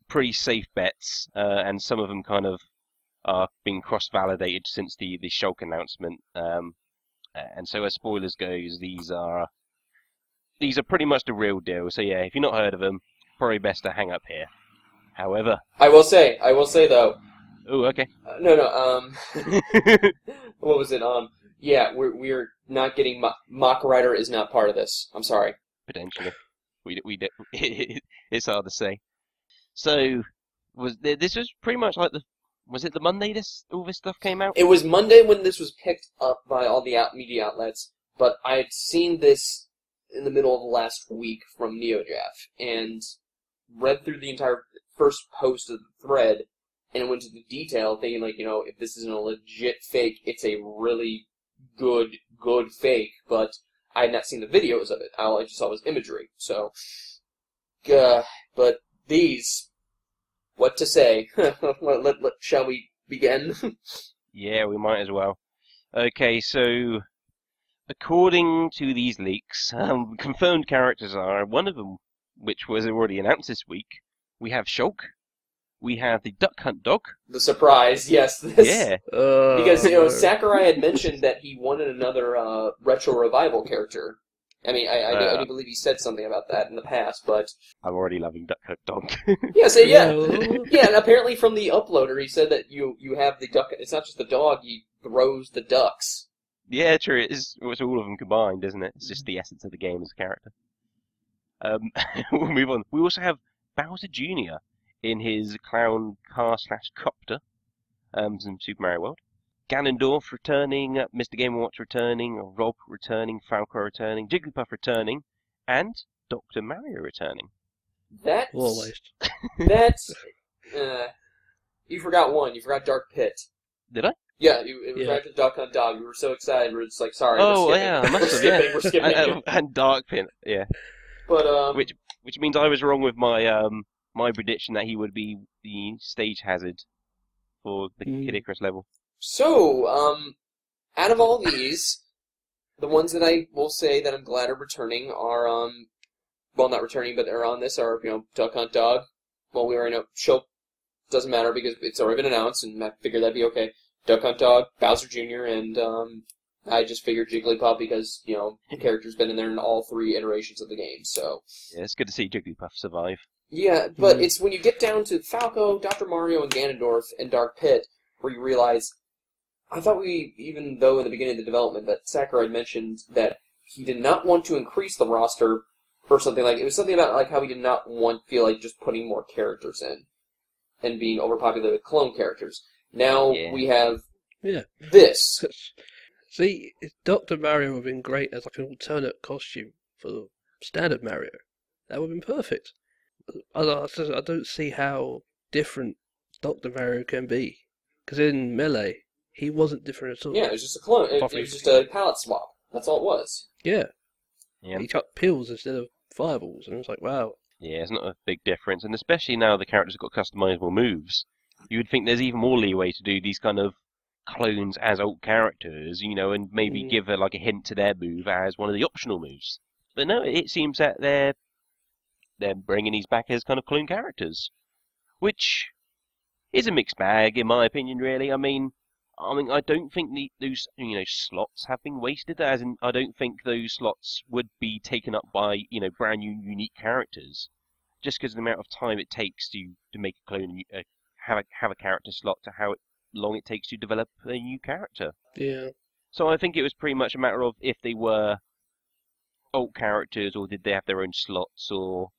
pretty safe bets, and some of them kind of are being cross-validated since the Shulk announcement. And so as spoilers goes, these are pretty much the real deal. So yeah, if you've not heard of them, probably best to hang up here. However,
I will say though.
oh, okay.
No. What was it? Yeah, we're not getting Mach Rider is not part of this. I'm sorry.
Potentially, we it's hard to say. So this was pretty much like was it the Monday all this stuff came out?
It was Monday when this was picked up by all the media outlets, but I had seen this in the middle of the last week from NeoJaf and read through the entire first post of the thread and went into detail, thinking like, if this isn't a legit fake, it's a really good fake. But I had not seen the videos of it. All I just saw was imagery. So, but these, what to say? Shall we begin?
Yeah, we might as well. Okay, so according to these leaks, confirmed characters are one of them, which was already announced this week. We have Shulk. We have the Duck Hunt dog.
The surprise, yes.
Yeah.
Because, Sakurai had mentioned that he wanted another retro revival character. I mean, I do believe he said something about that in the past, but...
I'm already loving Duck Hunt dog.
Yeah, so yeah. Yeah, and apparently from the uploader, he said that you have the duck... It's not just the dog, he throws the ducks.
Yeah, true. It's all of them combined, isn't it? It's just the essence of the game as a character. We'll move on. We also have Bowser Jr. in his clown car/copter from Super Mario World. Ganondorf returning, Mr. Game & Watch returning, Rob returning, Falco returning, Jigglypuff returning, and Dr. Mario returning.
That's...
Always.
That's... you forgot one. You forgot Dark Pit.
Did I?
Yeah, it was right to Duck Hunt Dog. We were so excited. We were just like, sorry,
oh,
we're skipping.
Yeah, I must have,
We're skipping.
And Dark Pit, yeah.
But,
Which means I was wrong with my my prediction that he would be the stage hazard for the Kid Icarus level.
So, out of all these, the ones that I will say that I'm glad are returning are, well, not returning, but they're on this are, Duck Hunt Dog. Well, we already know. Shulk doesn't matter because it's already been announced, and I figured that'd be okay. Duck Hunt Dog, Bowser Jr., and, I just figured Jigglypuff because, the character's been in there in all 3 iterations of the game, so...
Yeah, it's good to see Jigglypuff survive.
Yeah, but it's when you get down to Falco, Dr. Mario, and Ganondorf, and Dark Pit, where you realize... I thought even though in the beginning of the development that Sakurai mentioned that he did not want to increase the roster or something like... It was something about like how he did not feel like just putting more characters in and being overpopulated with clone characters. Now we have this.
See, if Dr. Mario would have been great as like an alternate costume for the standard Mario. That would have been perfect. I don't see how different Dr. Mario can be. Because in Melee, he wasn't different at all.
Yeah, it was just a clone. It was just a palette swap. That's all it was.
Yeah.
Yeah.
He chucked pills instead of fireballs, and it was like, wow.
Yeah, it's not a big difference, and especially now the characters have got customizable moves. You would think there's even more leeway to do these kind of clones as old characters, and maybe give a hint to their move as one of the optional moves. But no, it seems that they're bringing these back as kind of clone characters, which is a mixed bag in my opinion. Really, I mean, I don't think those slots have been wasted. As in, I don't think those slots would be taken up by brand new unique characters, just because of the amount of time it takes to make a clone, have a character slot to how long it takes to develop a new character.
Yeah.
So I think it was pretty much a matter of if they were old characters or did they have their own slots, or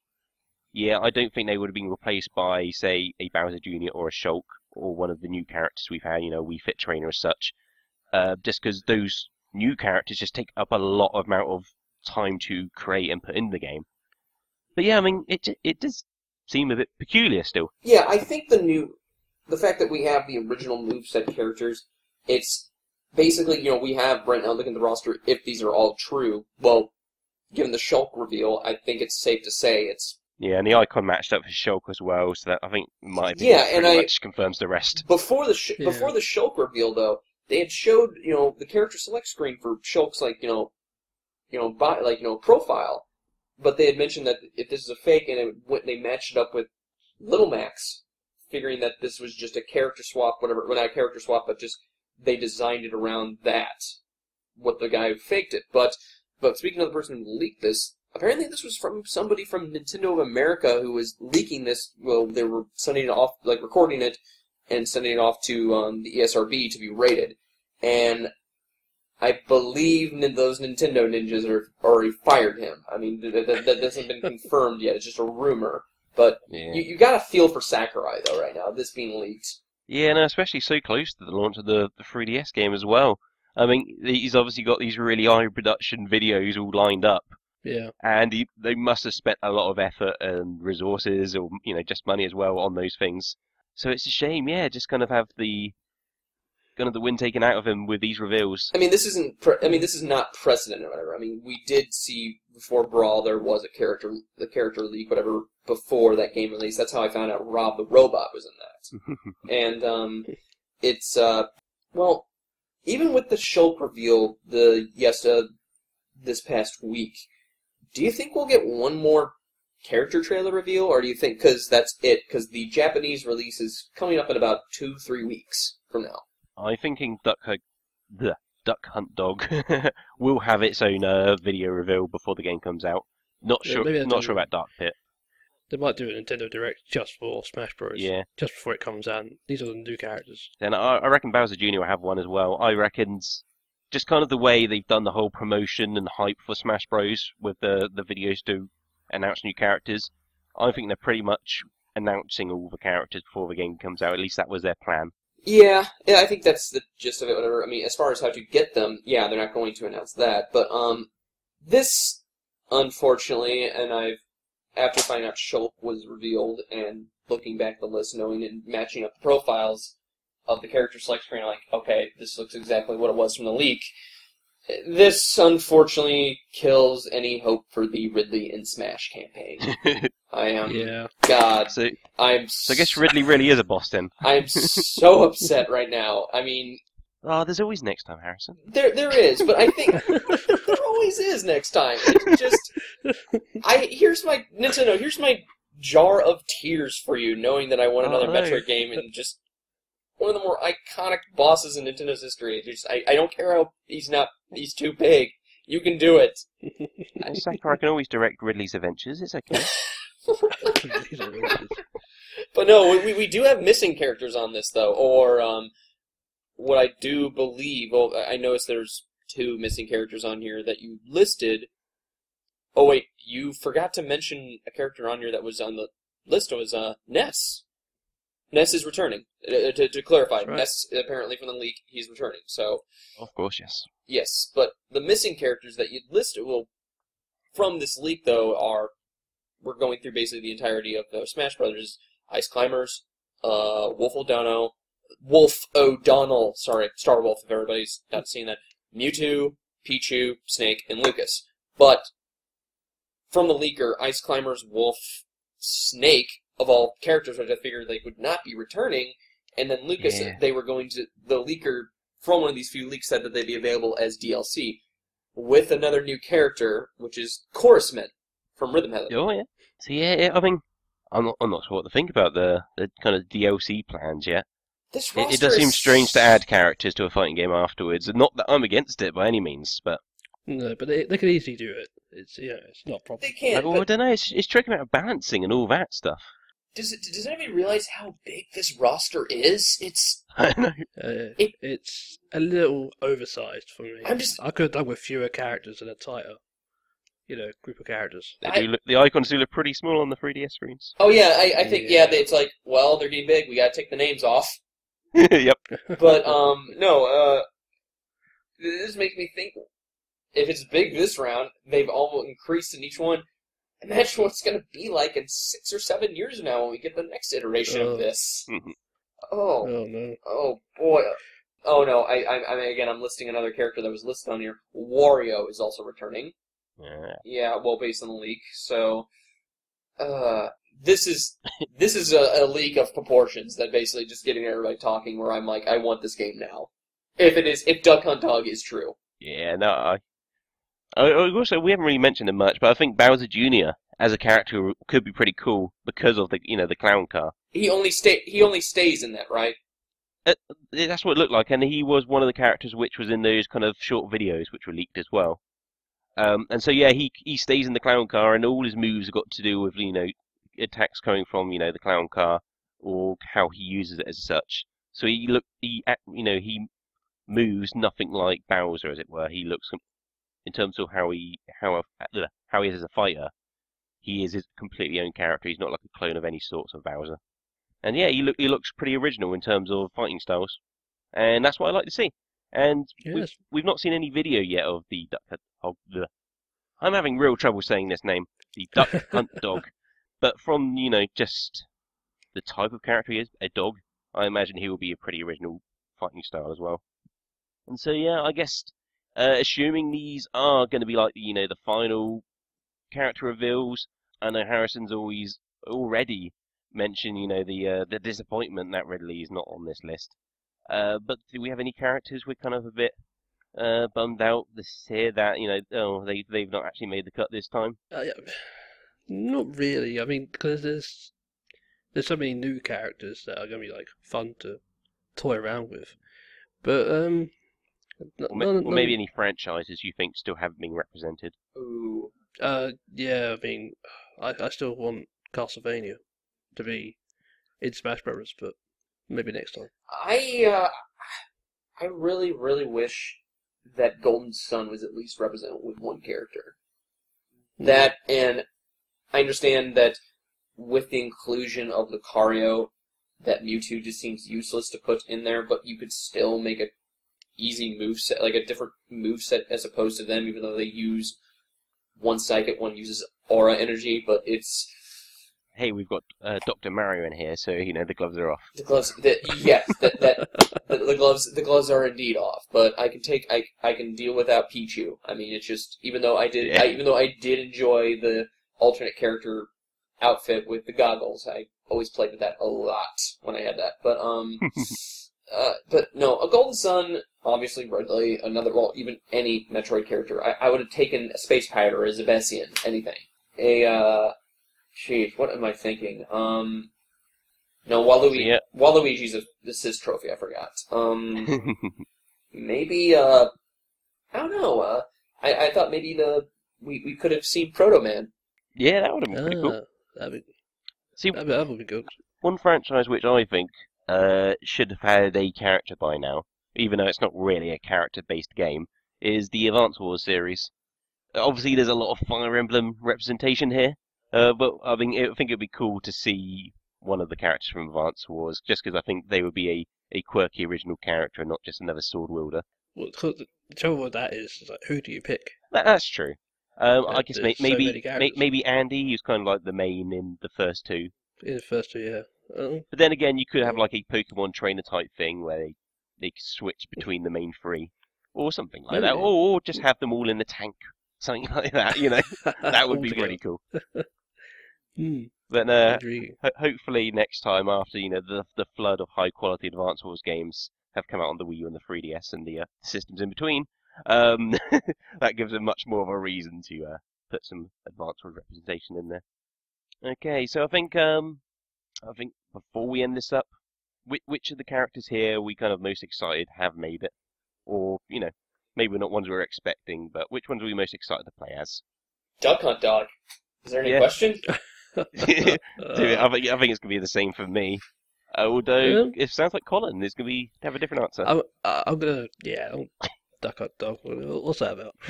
I don't think they would have been replaced by, say, a Bowser Jr. or a Shulk or one of the new characters we've had, Wii Fit Trainer as such, just because those new characters just take up a lot of amount of time to create and put in the game. But yeah, I mean, it does seem a bit peculiar still.
Yeah, I think the fact that we have the original moveset characters, it's basically, we have right now, looking at the roster, if these are all true, well, given the Shulk reveal, I think it's safe to say it's...
Yeah, and the icon matched up for Shulk as well, so that I think might be pretty much confirms the rest.
Before the Shulk reveal, though, they had showed, the character select screen for Shulk's, profile, but they had mentioned that if this is a fake and they matched it up with Little Max, figuring that this was just a character swap, whatever, well, not a character swap, but just they designed it around that, what the guy who faked it. But speaking of the person who leaked this, apparently this was from somebody from Nintendo of America who was leaking this. Well, they were sending it off, like recording it and sending it off to the ESRB to be rated. And I believe those Nintendo ninjas are already fired him. I mean, that hasn't been confirmed yet. It's just a rumor. But
Yeah.
you got a feel for Sakurai, though, right now, this being leaked.
Yeah, no, especially so close to the launch of the 3DS game as well. I mean, he's obviously got these really high production videos all lined up,
Yeah.
and they must have spent a lot of effort and resources, or just money as well, on those things. So it's a shame, yeah, just kind of have the wind taken out of him with these reveals.
I mean, this isn't. This is not precedent or whatever. I mean, we did see before Brawl there was the character leak, whatever, before that game release. That's how I found out Rob the Robot was in that. And it's well, even with the Shulk reveal, this past week, do you think we'll get one more character trailer reveal, or do you think because that's it? Because the Japanese release is coming up in about 2-3 weeks from now.
I'm thinking Duck Hunt Dog will have its own video reveal before the game comes out. Not
Yeah,
sure.
maybe
Not sure about Dark Pit.
They might do a Nintendo Direct just for Smash Bros.
Yeah.
Just before it comes out. These are the new characters.
Then I reckon Bowser Jr. will have one as well. I reckon just kind of the way they've done the whole promotion and hype for Smash Bros. With the videos to announce new characters. I think they're pretty much announcing all the characters before the game comes out. At least that was their plan.
Yeah, I think that's the gist of it, whatever. I mean, as far as how to get them, yeah, they're not going to announce that. But, this, unfortunately, and after finding out Shulk was revealed, and looking back at the list, knowing and matching up the profiles of the character select screen, like, okay, this looks exactly what it was from the leak. This, unfortunately, kills any hope for the Ridley in Smash campaign. I am...
Yeah.
God,
So
I
guess Ridley really is a boss then.
I'm so upset right now. I mean...
Oh, there's always next time, Harrison.
There is, but I think there always is next time. It's just, here's my Nintendo. Here's my jar of tears for you, knowing that I want another
Oh, no.
Metroid game and just one of the more iconic bosses in Nintendo's history. I don't care how he's too big. You can do it.
Sakurai can always direct Ridley's adventures. It's okay.
These are really good.
But no, we do have missing characters on this though, or what I do believe. Well, I noticed there's 2 missing characters on here that you listed. Oh wait, you forgot to mention a character on here that was on the list. It was Ness. Ness is returning. To clarify,
That's right.
Ness apparently from the leak, he's returning. So
Of course, yes.
yes, but the missing characters that you listed, well, from this leak though, we're going through basically the entirety of the Smash Brothers: Ice Climbers, Wolf O'Donnell, sorry, Star Wolf, if everybody's not seeing that, Mewtwo, Pichu, Snake, and Lucas. But from the leaker, Ice Climbers, Wolf, Snake, of all characters, which I figured they would not be returning, and then Lucas,
Yeah.
they were going to, the leaker from one of these few leaks said that they'd be available as DLC, with another new character, which is Chorusman from Rhythm Heaven.
Oh yeah. So yeah, I mean, I'm not sure what to think about the kind of DLC plans yet.
This
It
roster
does seem
is-
strange to add characters to a fighting game afterwards. Not that I'm against it by any means, but
No, but they could easily do it. It's it's not a problem.
They can't,
I
but
don't know. It's tricky about balancing and all that stuff.
does anybody realize how big this roster is? It's...
I know.
It's a little oversized for me.
I'm just-
I could have done with fewer characters and a tighter, group of characters.
The icons do look pretty small on the 3DS screens.
Oh yeah, I think,
Yeah.
it's like, well, they're getting big, we gotta take the names off.
Yep.
But, no, this makes me think, if it's big this round, they've all increased in each one. Imagine what it's going to be like in 6 or 7 years now when we get the next iteration of this.
Mhm.
Oh,
Oh no.
oh boy. Oh no, I mean, again, I'm listing another character that was listed on here. Wario is also returning.
Yeah.
Yeah, well, based on the leak. So, this is a leak of proportions that basically just getting everybody talking. Where I'm like, I want this game now. If Duck Hunt Dog is true.
Yeah. No. I also we haven't really mentioned him much, but I think Bowser Jr. as a character could be pretty cool because of the the clown car.
He only stays in that, right?
That's what it looked like, and he was one of the characters which was in those kind of short videos which were leaked as well. And so yeah, he stays in the clown car, and all his moves have got to do with attacks coming from the clown car or how he uses it as such. So he moves nothing like Bowser, as it were. He looks in terms of how he is as a fighter. He is his completely own character. He's not like a clone of any sorts of Bowser. And yeah, he looks pretty original in terms of fighting styles, and that's what I like to see. And
Yes.
we've not seen any video yet of the I'm having real trouble saying this name, the Duck Hunt Dog. But from just the type of character he is, a dog, I imagine he will be a pretty original fighting style as well. And so yeah, I guess assuming these are going to be like the final character reveals, I know Harrison's already mentioned the disappointment that Ridley is not on this list. But do we have any characters we're kind of a bit bummed out this year that they've not actually made the cut this time?
Yeah, not really. I mean, because there's so many new characters that are going to be like fun to toy around with. But
Or maybe any franchises you think still haven't been represented.
Ooh.
yeah. I mean, I still want Castlevania to be in Smash Brothers, but maybe next time.
I really, really wish that Golden Sun was at least represented with one character. That, and I understand that with the inclusion of Lucario, that Mewtwo just seems useless to put in there, but you could still make a easy moveset, like a different moveset as opposed to them, even though they use one psychic, one uses aura energy, but it's...
Hey, we've got Dr. Mario in here, so the gloves are off.
The gloves, yes, the gloves are indeed off, but I can deal without Pichu. I mean, it's just even though I did enjoy the alternate character outfit with the goggles, I always played with that a lot when I had that. But no, a Golden Sun, obviously Ridley, even any Metroid character. I would have taken a Space Pirate or a Zebesian, anything. Jeez, what am I thinking? No, Waluigi's the assist trophy, I forgot. Maybe, I don't know, I thought maybe we could have seen Proto Man.
Yeah, that would have been pretty cool.
That would be good.
One franchise which I think should have had a character by now, even though it's not really a character-based game, is the Advance Wars series. Obviously, there's a lot of Fire Emblem representation here. But I think it'd be cool to see one of the characters from Advance Wars, just because I think they would be a quirky original character and not just another sword wielder.
Well, the trouble with that is like, who do you pick?
That's true. I guess
there's so many characters.
maybe Andy, who's kind of like the main in the first two.
In the first two, yeah.
But then again, you could have like a Pokemon trainer type thing where they switch between the main three, or something like that, or just have them all in the tank, something like that. That would be pretty cool. But hopefully next time, after the flood of high quality Advance Wars games have come out on the Wii U and the 3DS and the systems in between, that gives them much more of a reason to put some Advance Wars representation in there. Okay, so I think before we end this up, which of the characters here are we kind of most excited have made it, or maybe not ones we were expecting, but which ones are we most excited to play as?
Duck Hunt Dog. Is there any question?
I think it's gonna be the same for me. Although it sounds like Colin is gonna have a different answer.
I'm gonna Duck Hunt Dog. What's that about?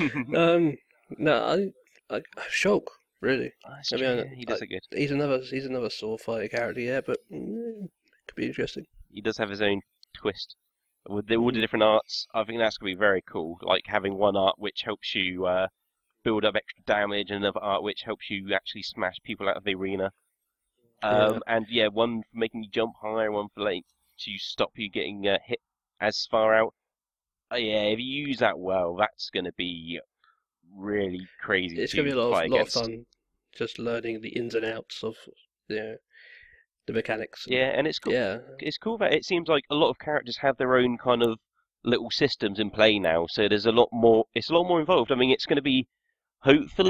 No, I Shulk really.
I mean, he does it good.
He's another sword fighter character, yeah, but could be interesting.
He does have his own twist with all the different arts. I think that's gonna be very cool. Like having one art which helps you build up extra damage, and another art which helps you actually smash people out of the arena. And one for making you jump higher, one for to stop you getting hit as far out. If you use that well, that's going to be really crazy.
It's going to be a lot of fun, just learning the ins and outs of the mechanics.
Yeah, and it's cool.
Yeah,
it's cool that it seems like a lot of characters have their own kind of little systems in play now. So there's a lot more. It's a lot more involved. I mean, it's going to be hopefully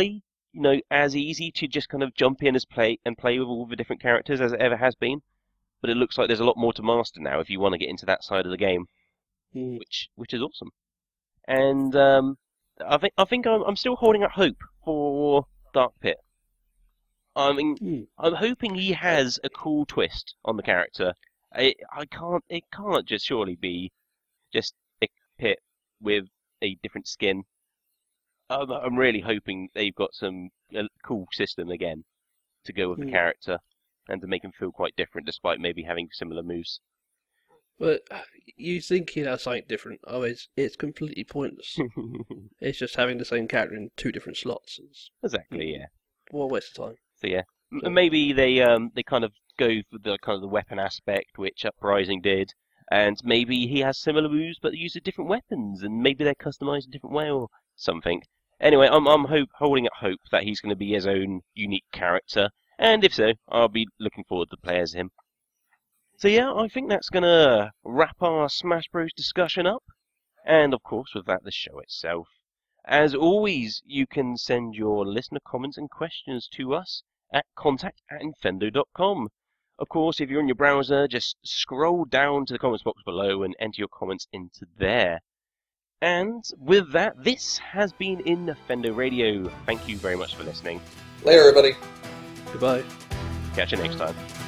as easy to just kind of jump in as play with all the different characters as it ever has been. But it looks like there's a lot more to master now if you want to get into that side of the game, which is awesome. And I think I'm still holding out hope for Dark Pit. I mean, I'm hoping he has a cool twist on the character. It can't just surely be just a Pit with a different skin. I'm really hoping they've got a cool system again to go with the character and to make him feel quite different, despite maybe having similar moves.
But you think he'd have something different? Oh, it's completely pointless. It's just having the same character in 2 different slots.
Exactly, yeah.
What a waste of time.
So yeah, maybe they kind of go for the weapon aspect, which Uprising did, and maybe he has similar moves but uses different weapons, and maybe they're customized a different way or something. Anyway, I'm holding out hope that he's going to be his own unique character, and if so, I'll be looking forward to play as him. So yeah, I think that's going to wrap our Smash Bros. Discussion up, and of course with that the show itself. As always, you can send your listener comments and questions to us at contact@infendo.com. Of course, if you're in your browser, just scroll down to the comments box below and enter your comments into there. And with that, this has been Infendo Radio. Thank you very much for listening.
Later, everybody.
Goodbye.
Catch you next time.